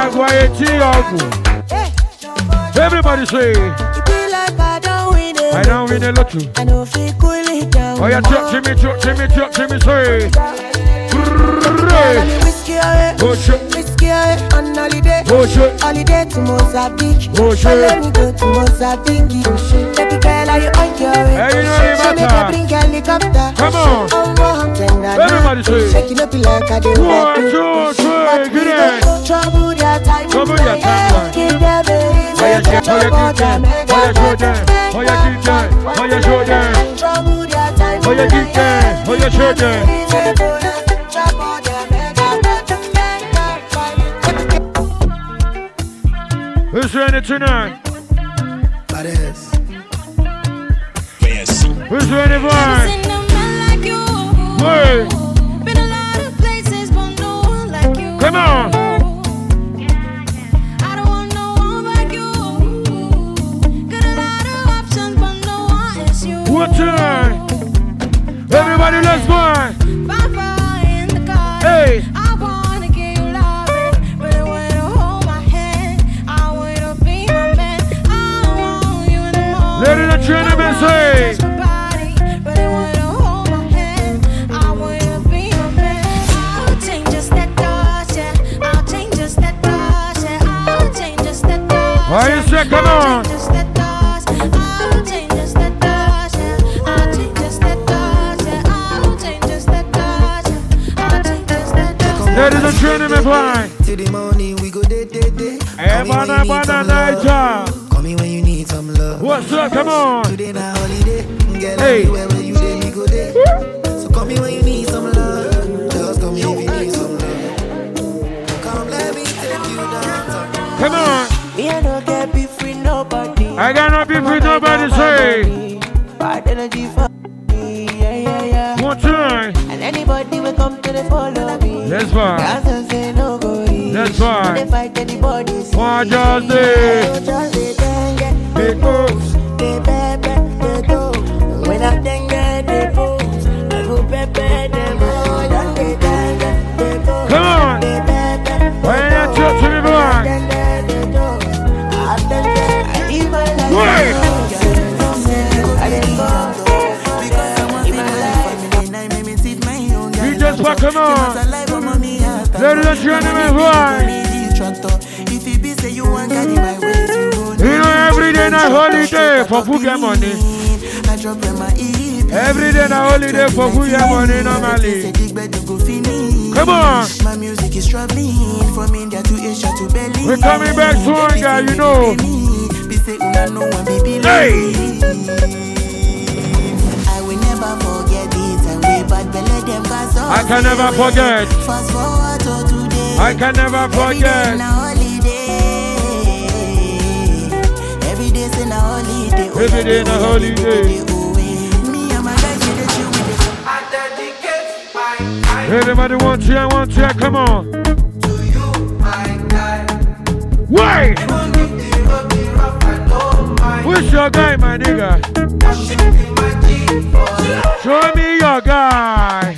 guy, everybody say. It be like I don't win it. I don't win a lottery. I don't feel cool it down. Oh, yeah, talk to me, say. Whiskey away. girl on holiday. Holiday to Mozambique. So let me go to Mozambique. Baby girl, are you on your way? Hey, you know so make I bring helicopter. Come on. Everybody say. Shaking up like I do. 1, 2, 3, get it. Trouble your time. Trouble your time. Give them a Oh, you keep them. Oh, you show them. Oh, you keep them. Oh, you show them. Trouble your time. Oh, you keep them. Oh, you show them. Who's ready tonight? Who's ready, boy? Hey. Been a lot of places, but no one like you. Come on. I don't want no one like you. Got a lot of options, but no one is you. What tonight? Everybody, let's go. Bye in the car. Hey. I wanna give you love, but I want to hold my hand. I want to be my man. I want you in the morning. Ladies and gentlemen, say. Why you say come on? Ladies and gentlemen, boy. Till the morning we go day. Call me when you need some love. What's up? Come on. Today na holiday. Get hey. Everywhere where you day, me go day. So call me when you need some love. Just call me if you need some love. Come let me take you down. Come on. Me I don't get beef with nobody. I got no beef with nobody, say. Bad energy for me, yeah. One time. And anybody will come to the follow me. That's fine. Answer say no go easy. That's fine. They fight anybody. One just day. They pose, they pepe, they go. When I think they pose, I go pepe, they go. Come on. Why are you talking to me, boy? Come on. Ladies and gentlemen, boy. You know every day na holiday for who get money. Every day na holiday for who get money normally. Come on. My music is traveling from India to Asia to Berlin. We're coming back soon, guys, you know. Hey. I will never forget the time we bad belly them cause I can never forget. Fast forward to today. I can never forget. Every day in a holiday. Every day in a holiday. Me and my guys with the chill with the I dedicate my time. Everybody wants you, come on. To you, my guy. Why? Who's your guy, my nigga? Show me your guy.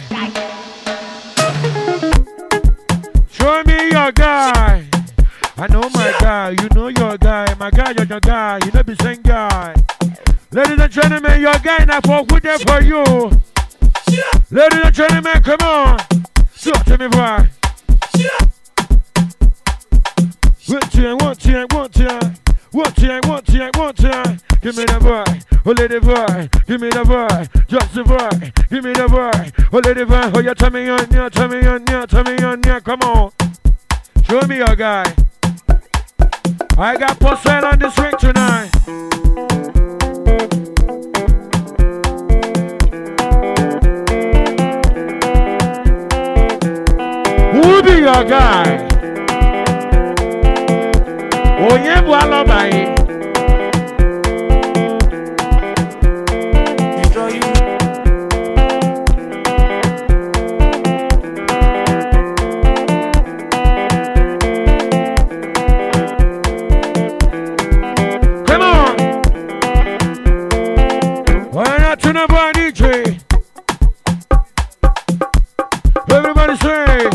Show me your guy. I know my guy, you know your guy. My guy, you're your guy. You know the same guy. Ladies and gentlemen, your guy now for good there for you. Ladies and gentlemen, come on. Talk to me, boy. One time. Give me the boy, oh lady boy, give me the boy, just the boy, give me the boy, oh lady boy, oh you tell me on here, come on. Show me your guy. I got Porcel on this ring tonight. Who be your guy? Oh yeah, well, bye. Everybody say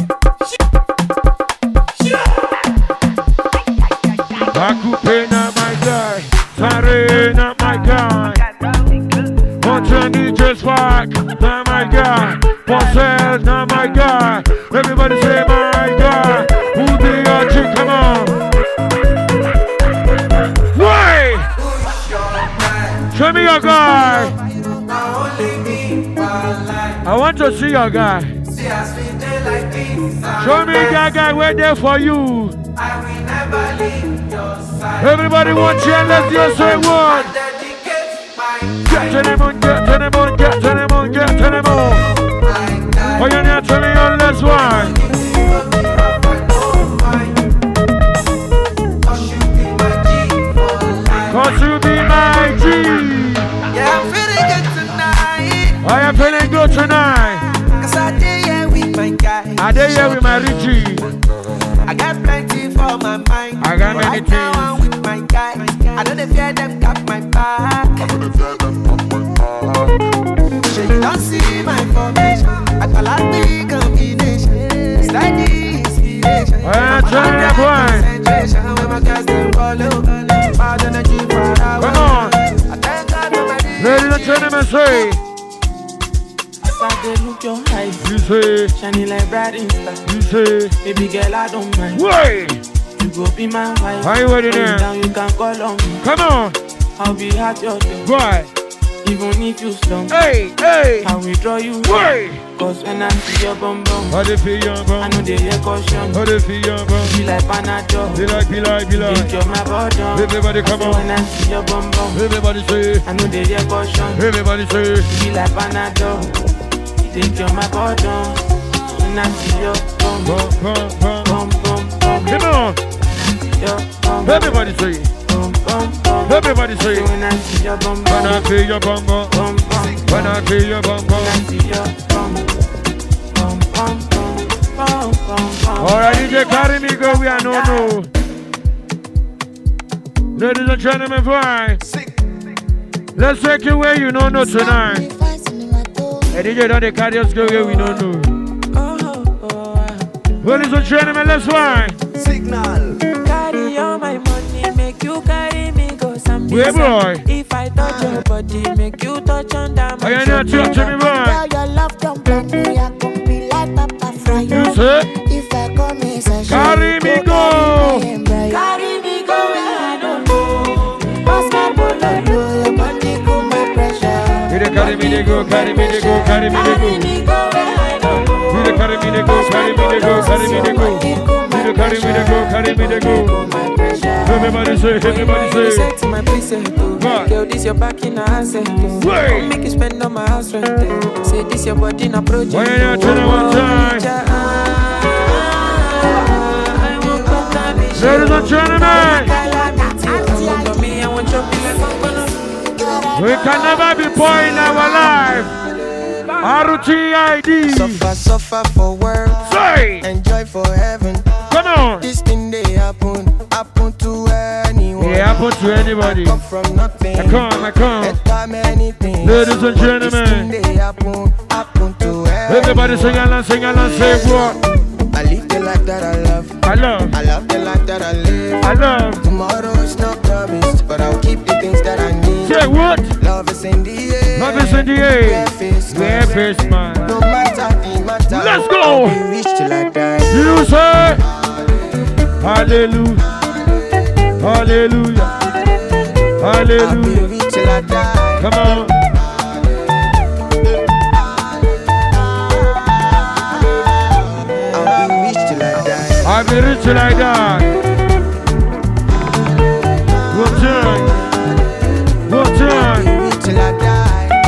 Bakupena my guy, Sarena my guy, Montani just fuck, not my guy, Porcel, not my guy. Everybody say my guy, who did I want to see your guy. Show me guy wait there for you. Everybody wants you, let's just say what? Get to them on, get to them on, get to them on, get to them on. Oh, you're not telling me on this one. Cause you be my G. Yeah, I'm feeling good tonight. I am feeling good tonight. Cause I did here with my guy. I did here with my Richie. I got plenty for my mind. I got many right now I'm things. with my guy. I know they fear them got my back. So you don't see my formation. I call out big combination. Steady inspiration. I am telling you, boy. When my guys they follow. Bad energy for our Come on. I thank God for my day. Ladies and gentlemen, say. As I dey look your eyes, You say. shining like bright Insta. You say. Baby girl, I don't mind. Wait. You go be my wife. Are you ready now? Down, you can call on me. Come on. I'll be at your door. Boy. Even if you slump, Hey, hey. I will draw you. Wait. Cause when I see your bum bum, How they feel your I bum? know they hear caution. How they feel your bum? Be like Panadol. Be like, be like, be Think like. you're my bottom. Everybody come So when on. I see your bum bum, Everybody say. I know they hear caution. Everybody say. Be like Panadol. Think you're my bottom. When I see your bum Bum, bum, bum. bum bum bum, Come on. your bum Everybody say. bum bum bum. Everybody say. When I see your bum When I bum feel your bum bum. bum bum. When I feel your bum When bum. I see your bum bum bum bum bum bum. Alright, DJ carry me go, we are no. Ladies and gentlemen, fine. Let's take you where you don't know tonight. Hey, DJ, don't they carry us go where we don't know. Ladies and gentlemen, let's fine. Signal. Carry all my money, make you carry me go some Where boy? If I touch your body, make you touch under my I ain't not talk to me, boy. Your love don't blend me, I can be like Papa Fry. You say? If I come in, say, Carry me go. Carry me go where I don't know. Pass my bololo, your body cool my pressure. You dey carry me, they go, carry me, they go, carry me, they go. Carry me go where I don't know. You dey carry me, they go, carry me, they go, carry me, they go. You dey carry me, they go, carry me, they go. Everybody say, everybody say. Set to my preset, oh. What? Girl, this your back in a asset, oh. Wait. Don't make you spend on my house rent, oh. Say this your body in a project, Why you not turn it one time? I won't put that bitch. Ladies and gentlemen, we can never be poor in our life. RTID. Suffer for work. Say. Enjoy for heaven. Come on. This thing they happen to anyone. It happen to anybody. Come from nothing. I come. Better many things. Ladies and gentlemen. This thing they happen to anyone. Everybody sing along, say what? I live the life that I love. I love. I love the life that I live. I love. Tomorrow is not promised, but I'll keep the things that I need. Say what? Love is in the air. Love is in the air. Where face man. No matter the matter. Let's go. I'll be rich till I die. You say. Hallelujah. Hallelujah. I'll be Hallelujah. rich till I die. Come on. I'll be rich till I die. I'll be rich till I die. One time. One I'll time. be rich till I die.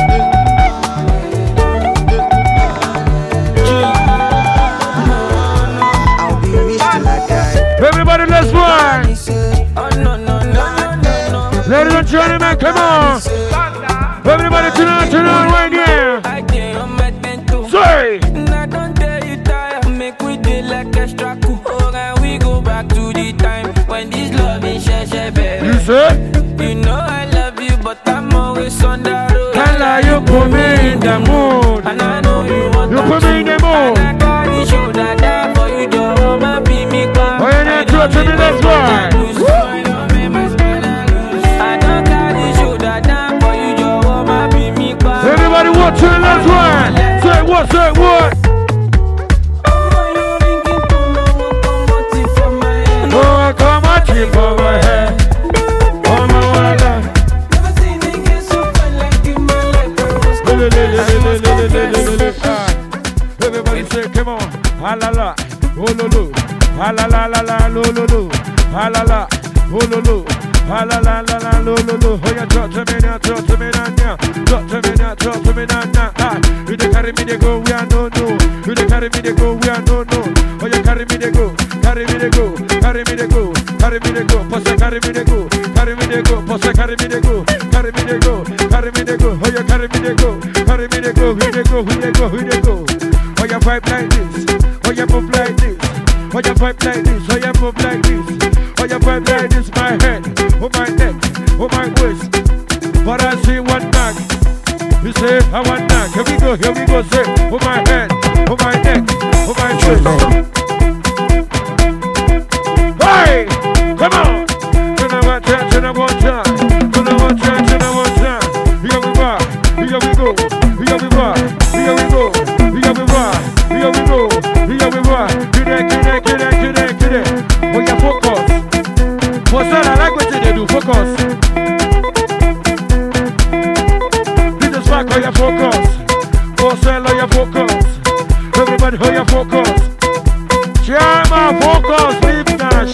I'll be rich till I die. Everybody, let's fly. He said, oh no no no no no. Ladies and gentlemen, come on. Everybody, turn on right here. I can't on my bento. Say. And I don't tell you tired, make we do like extra cool. Oh, and we go back to the time when this love is share, baby. You say. You know I love you, but I'm always on the road. Can't lie, you put me in the mood. And I know you want You put me in the And mood. I got the shoulder down for you, don't want be me back. Oh, you're not touching me, let's fly. I don't got the shoulder down for you, don't want be me back. Everybody, watch it, let's fly. Say what, say what. Oh, I come at you for my head. Oh, my water. halala, ololo, halala, lolo, halala, ololo, halala, lolo. Oh, you talk to me now, talk to me now, talk to me now, talk to me now. You dey carry me dey go, we are no. You dey carry me dey go, we are no. Oh, you carry me dey go, carry me dey go, carry me dey go, carry me dey go, posse carry me dey go, carry me dey go, posse carry me dey go, carry me dey go, carry me dey go. Oh, you carry me dey go, carry me dey go, we dey go, we dey go, we dey go. Oh, you vibe like this, oh, you move like this, oh, you vibe like this, oh, you move like this, oh, you vibe like this. My head, oh my neck, oh my waist. But I see one knock. You say I want knock. Here we go, say, oh my head, oh my neck, oh my waist. Hey, come on. Turn one time. Here we go. Get it. Oh, yeah, focus. For son, I like what they do. Focus. This back, oh, yeah, focus. For son, oh, yeah, focus. Everybody, oh, yeah, focus. Chama, focus. Leave Nash.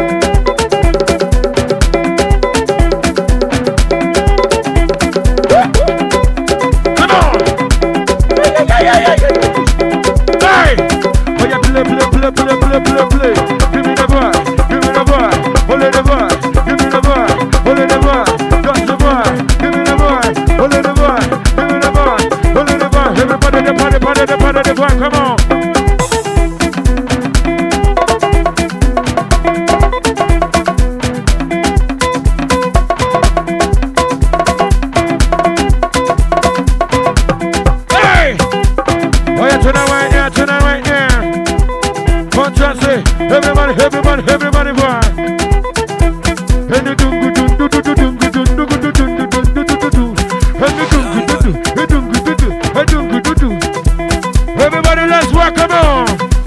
Play. Give me the bar, hold the bar, give me the bar, just the bar, give me the bar, hold the bar, give me the bar, hold the bar. Everybody, the bar, come on. Hey! Oh yeah, tonight right here. Everybody, boy. Everybody, let's work, come on.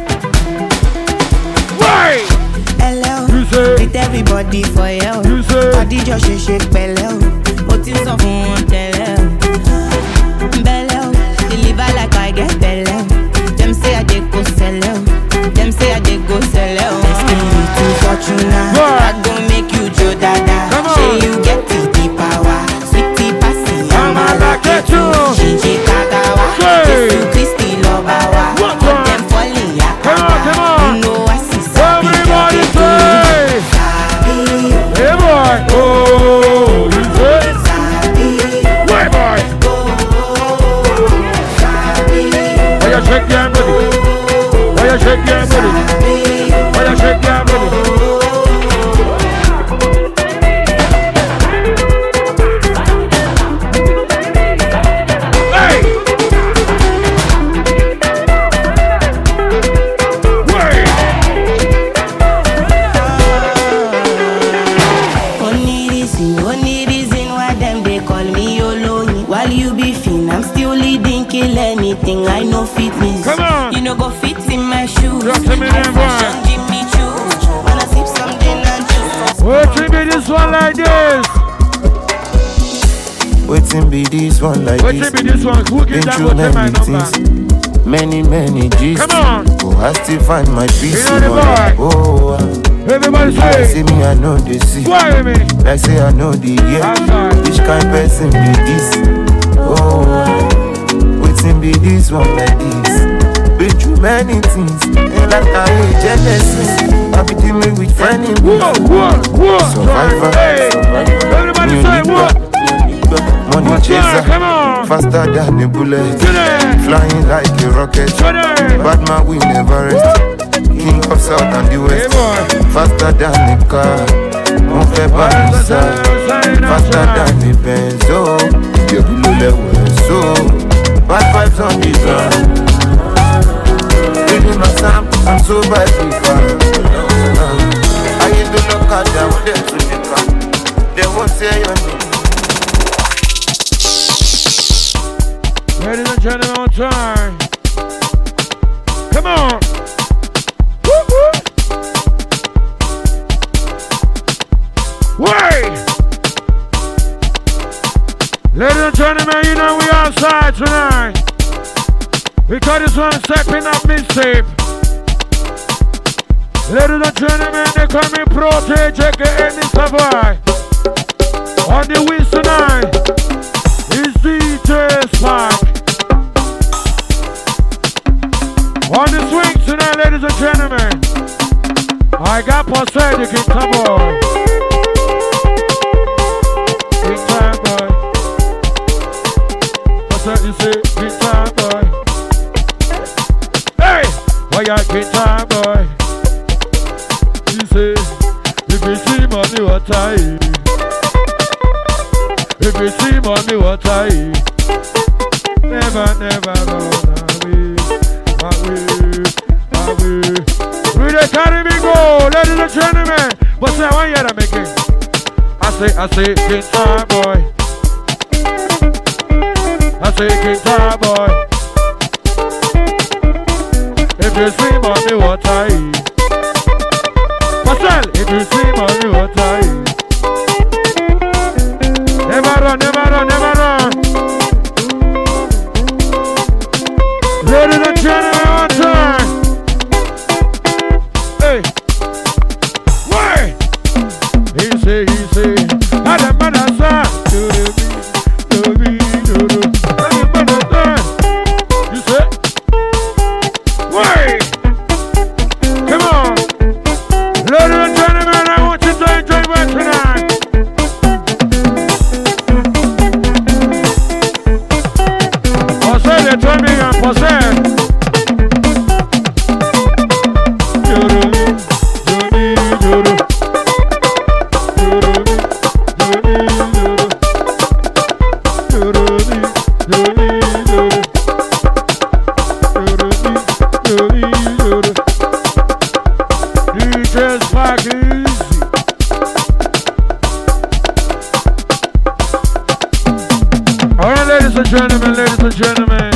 Why? Hello, with everybody for you. You say, I did just shake bello. What is up on bello? Bello, deliver like I get bello. Them say I did go sell out. Them say I did go sell out. Fortuna, I gon' make you Joe Dada. Say you get the power, sweetie passy, I'm a rocket too. Shinji Kagawa, Jesus Christi Lobawa. Put them falling, yeah. You know I see everybody say, hey boy, oh, you say, hey boy, oh you shake your body, oh you shake your body, oh you shake your body. I know fitness. Come on. You know go fit in my shoes. Drop to me then, boy. Give me choose. Wanna sip something and choose. Waiting be this one like this. Waiting be this one like this. Waiting be this one. Who give that one my number? Many G's. Come on. Oh, I still find my peace. You know the boy. Oh, everybody say. See me, I know they see. Why me? Like say I know the year. Which kind person be this? Oh, waiting be this one like this. Been through many things, and like I hate Genesis. I be dealing with friends. Survivor. Everybody say what? Money chaser, faster than a bullet, flying like a rocket. Bad man we never rest. King of South and the West, faster than a car. Mon fait pas ça, faster than a Benz. Oh, you below level so. Bad vibes on the ground. Reading my Sam, I'm so bad people. I ain't do no cut down them to the car. They won't say your name. Ladies and gentlemen, on time. Come on. Wait. Ladies and gentlemen, you know we outside tonight. Because this one stepping up mixtape. Ladies and gentlemen, they call me Protege, aka Mr. Boy. On the wheels tonight is DJ Spark. On the swing tonight, ladies and gentlemen, I got Posse, the guitar boy. Guitar boy. Posse, you say, guitar boy. Hey! Why you guitar boy? You say, if you see money, what I eat. If you see money, what I eat. Never run away. We they carry me go, ladies and gentlemen. But say one year I'm again. I say, guitar boy. I say, guitar boy. If you see money, what I eat. Marcel, if you see money, what I eat. Never run. Ladies and gentlemen, one time. Hey. Why? He say. I the man son. Do me. I the man son. You say? Why? Come on. Ladies and gentlemen, I want you to enjoy my tonight. They told me I'm possessed. DJ's back easy. All right, ladies and gentlemen.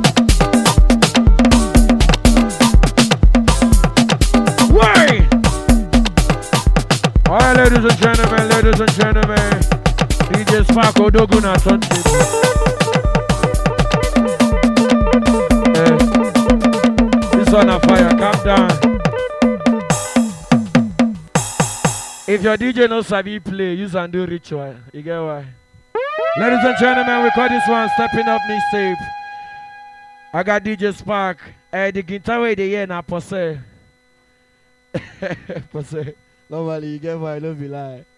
Alright, ladies and gentlemen, DJ Spark Odoguna Sunday. This on a fire, calm down. If your DJ knows Sabi play, use and do ritual. You get why? Ladies and gentlemen, we call this one Stepping Up Mixtape. I got DJ Spark. The guitar way they hear now, Posse. Posse. Normally, you get why I don't be lying.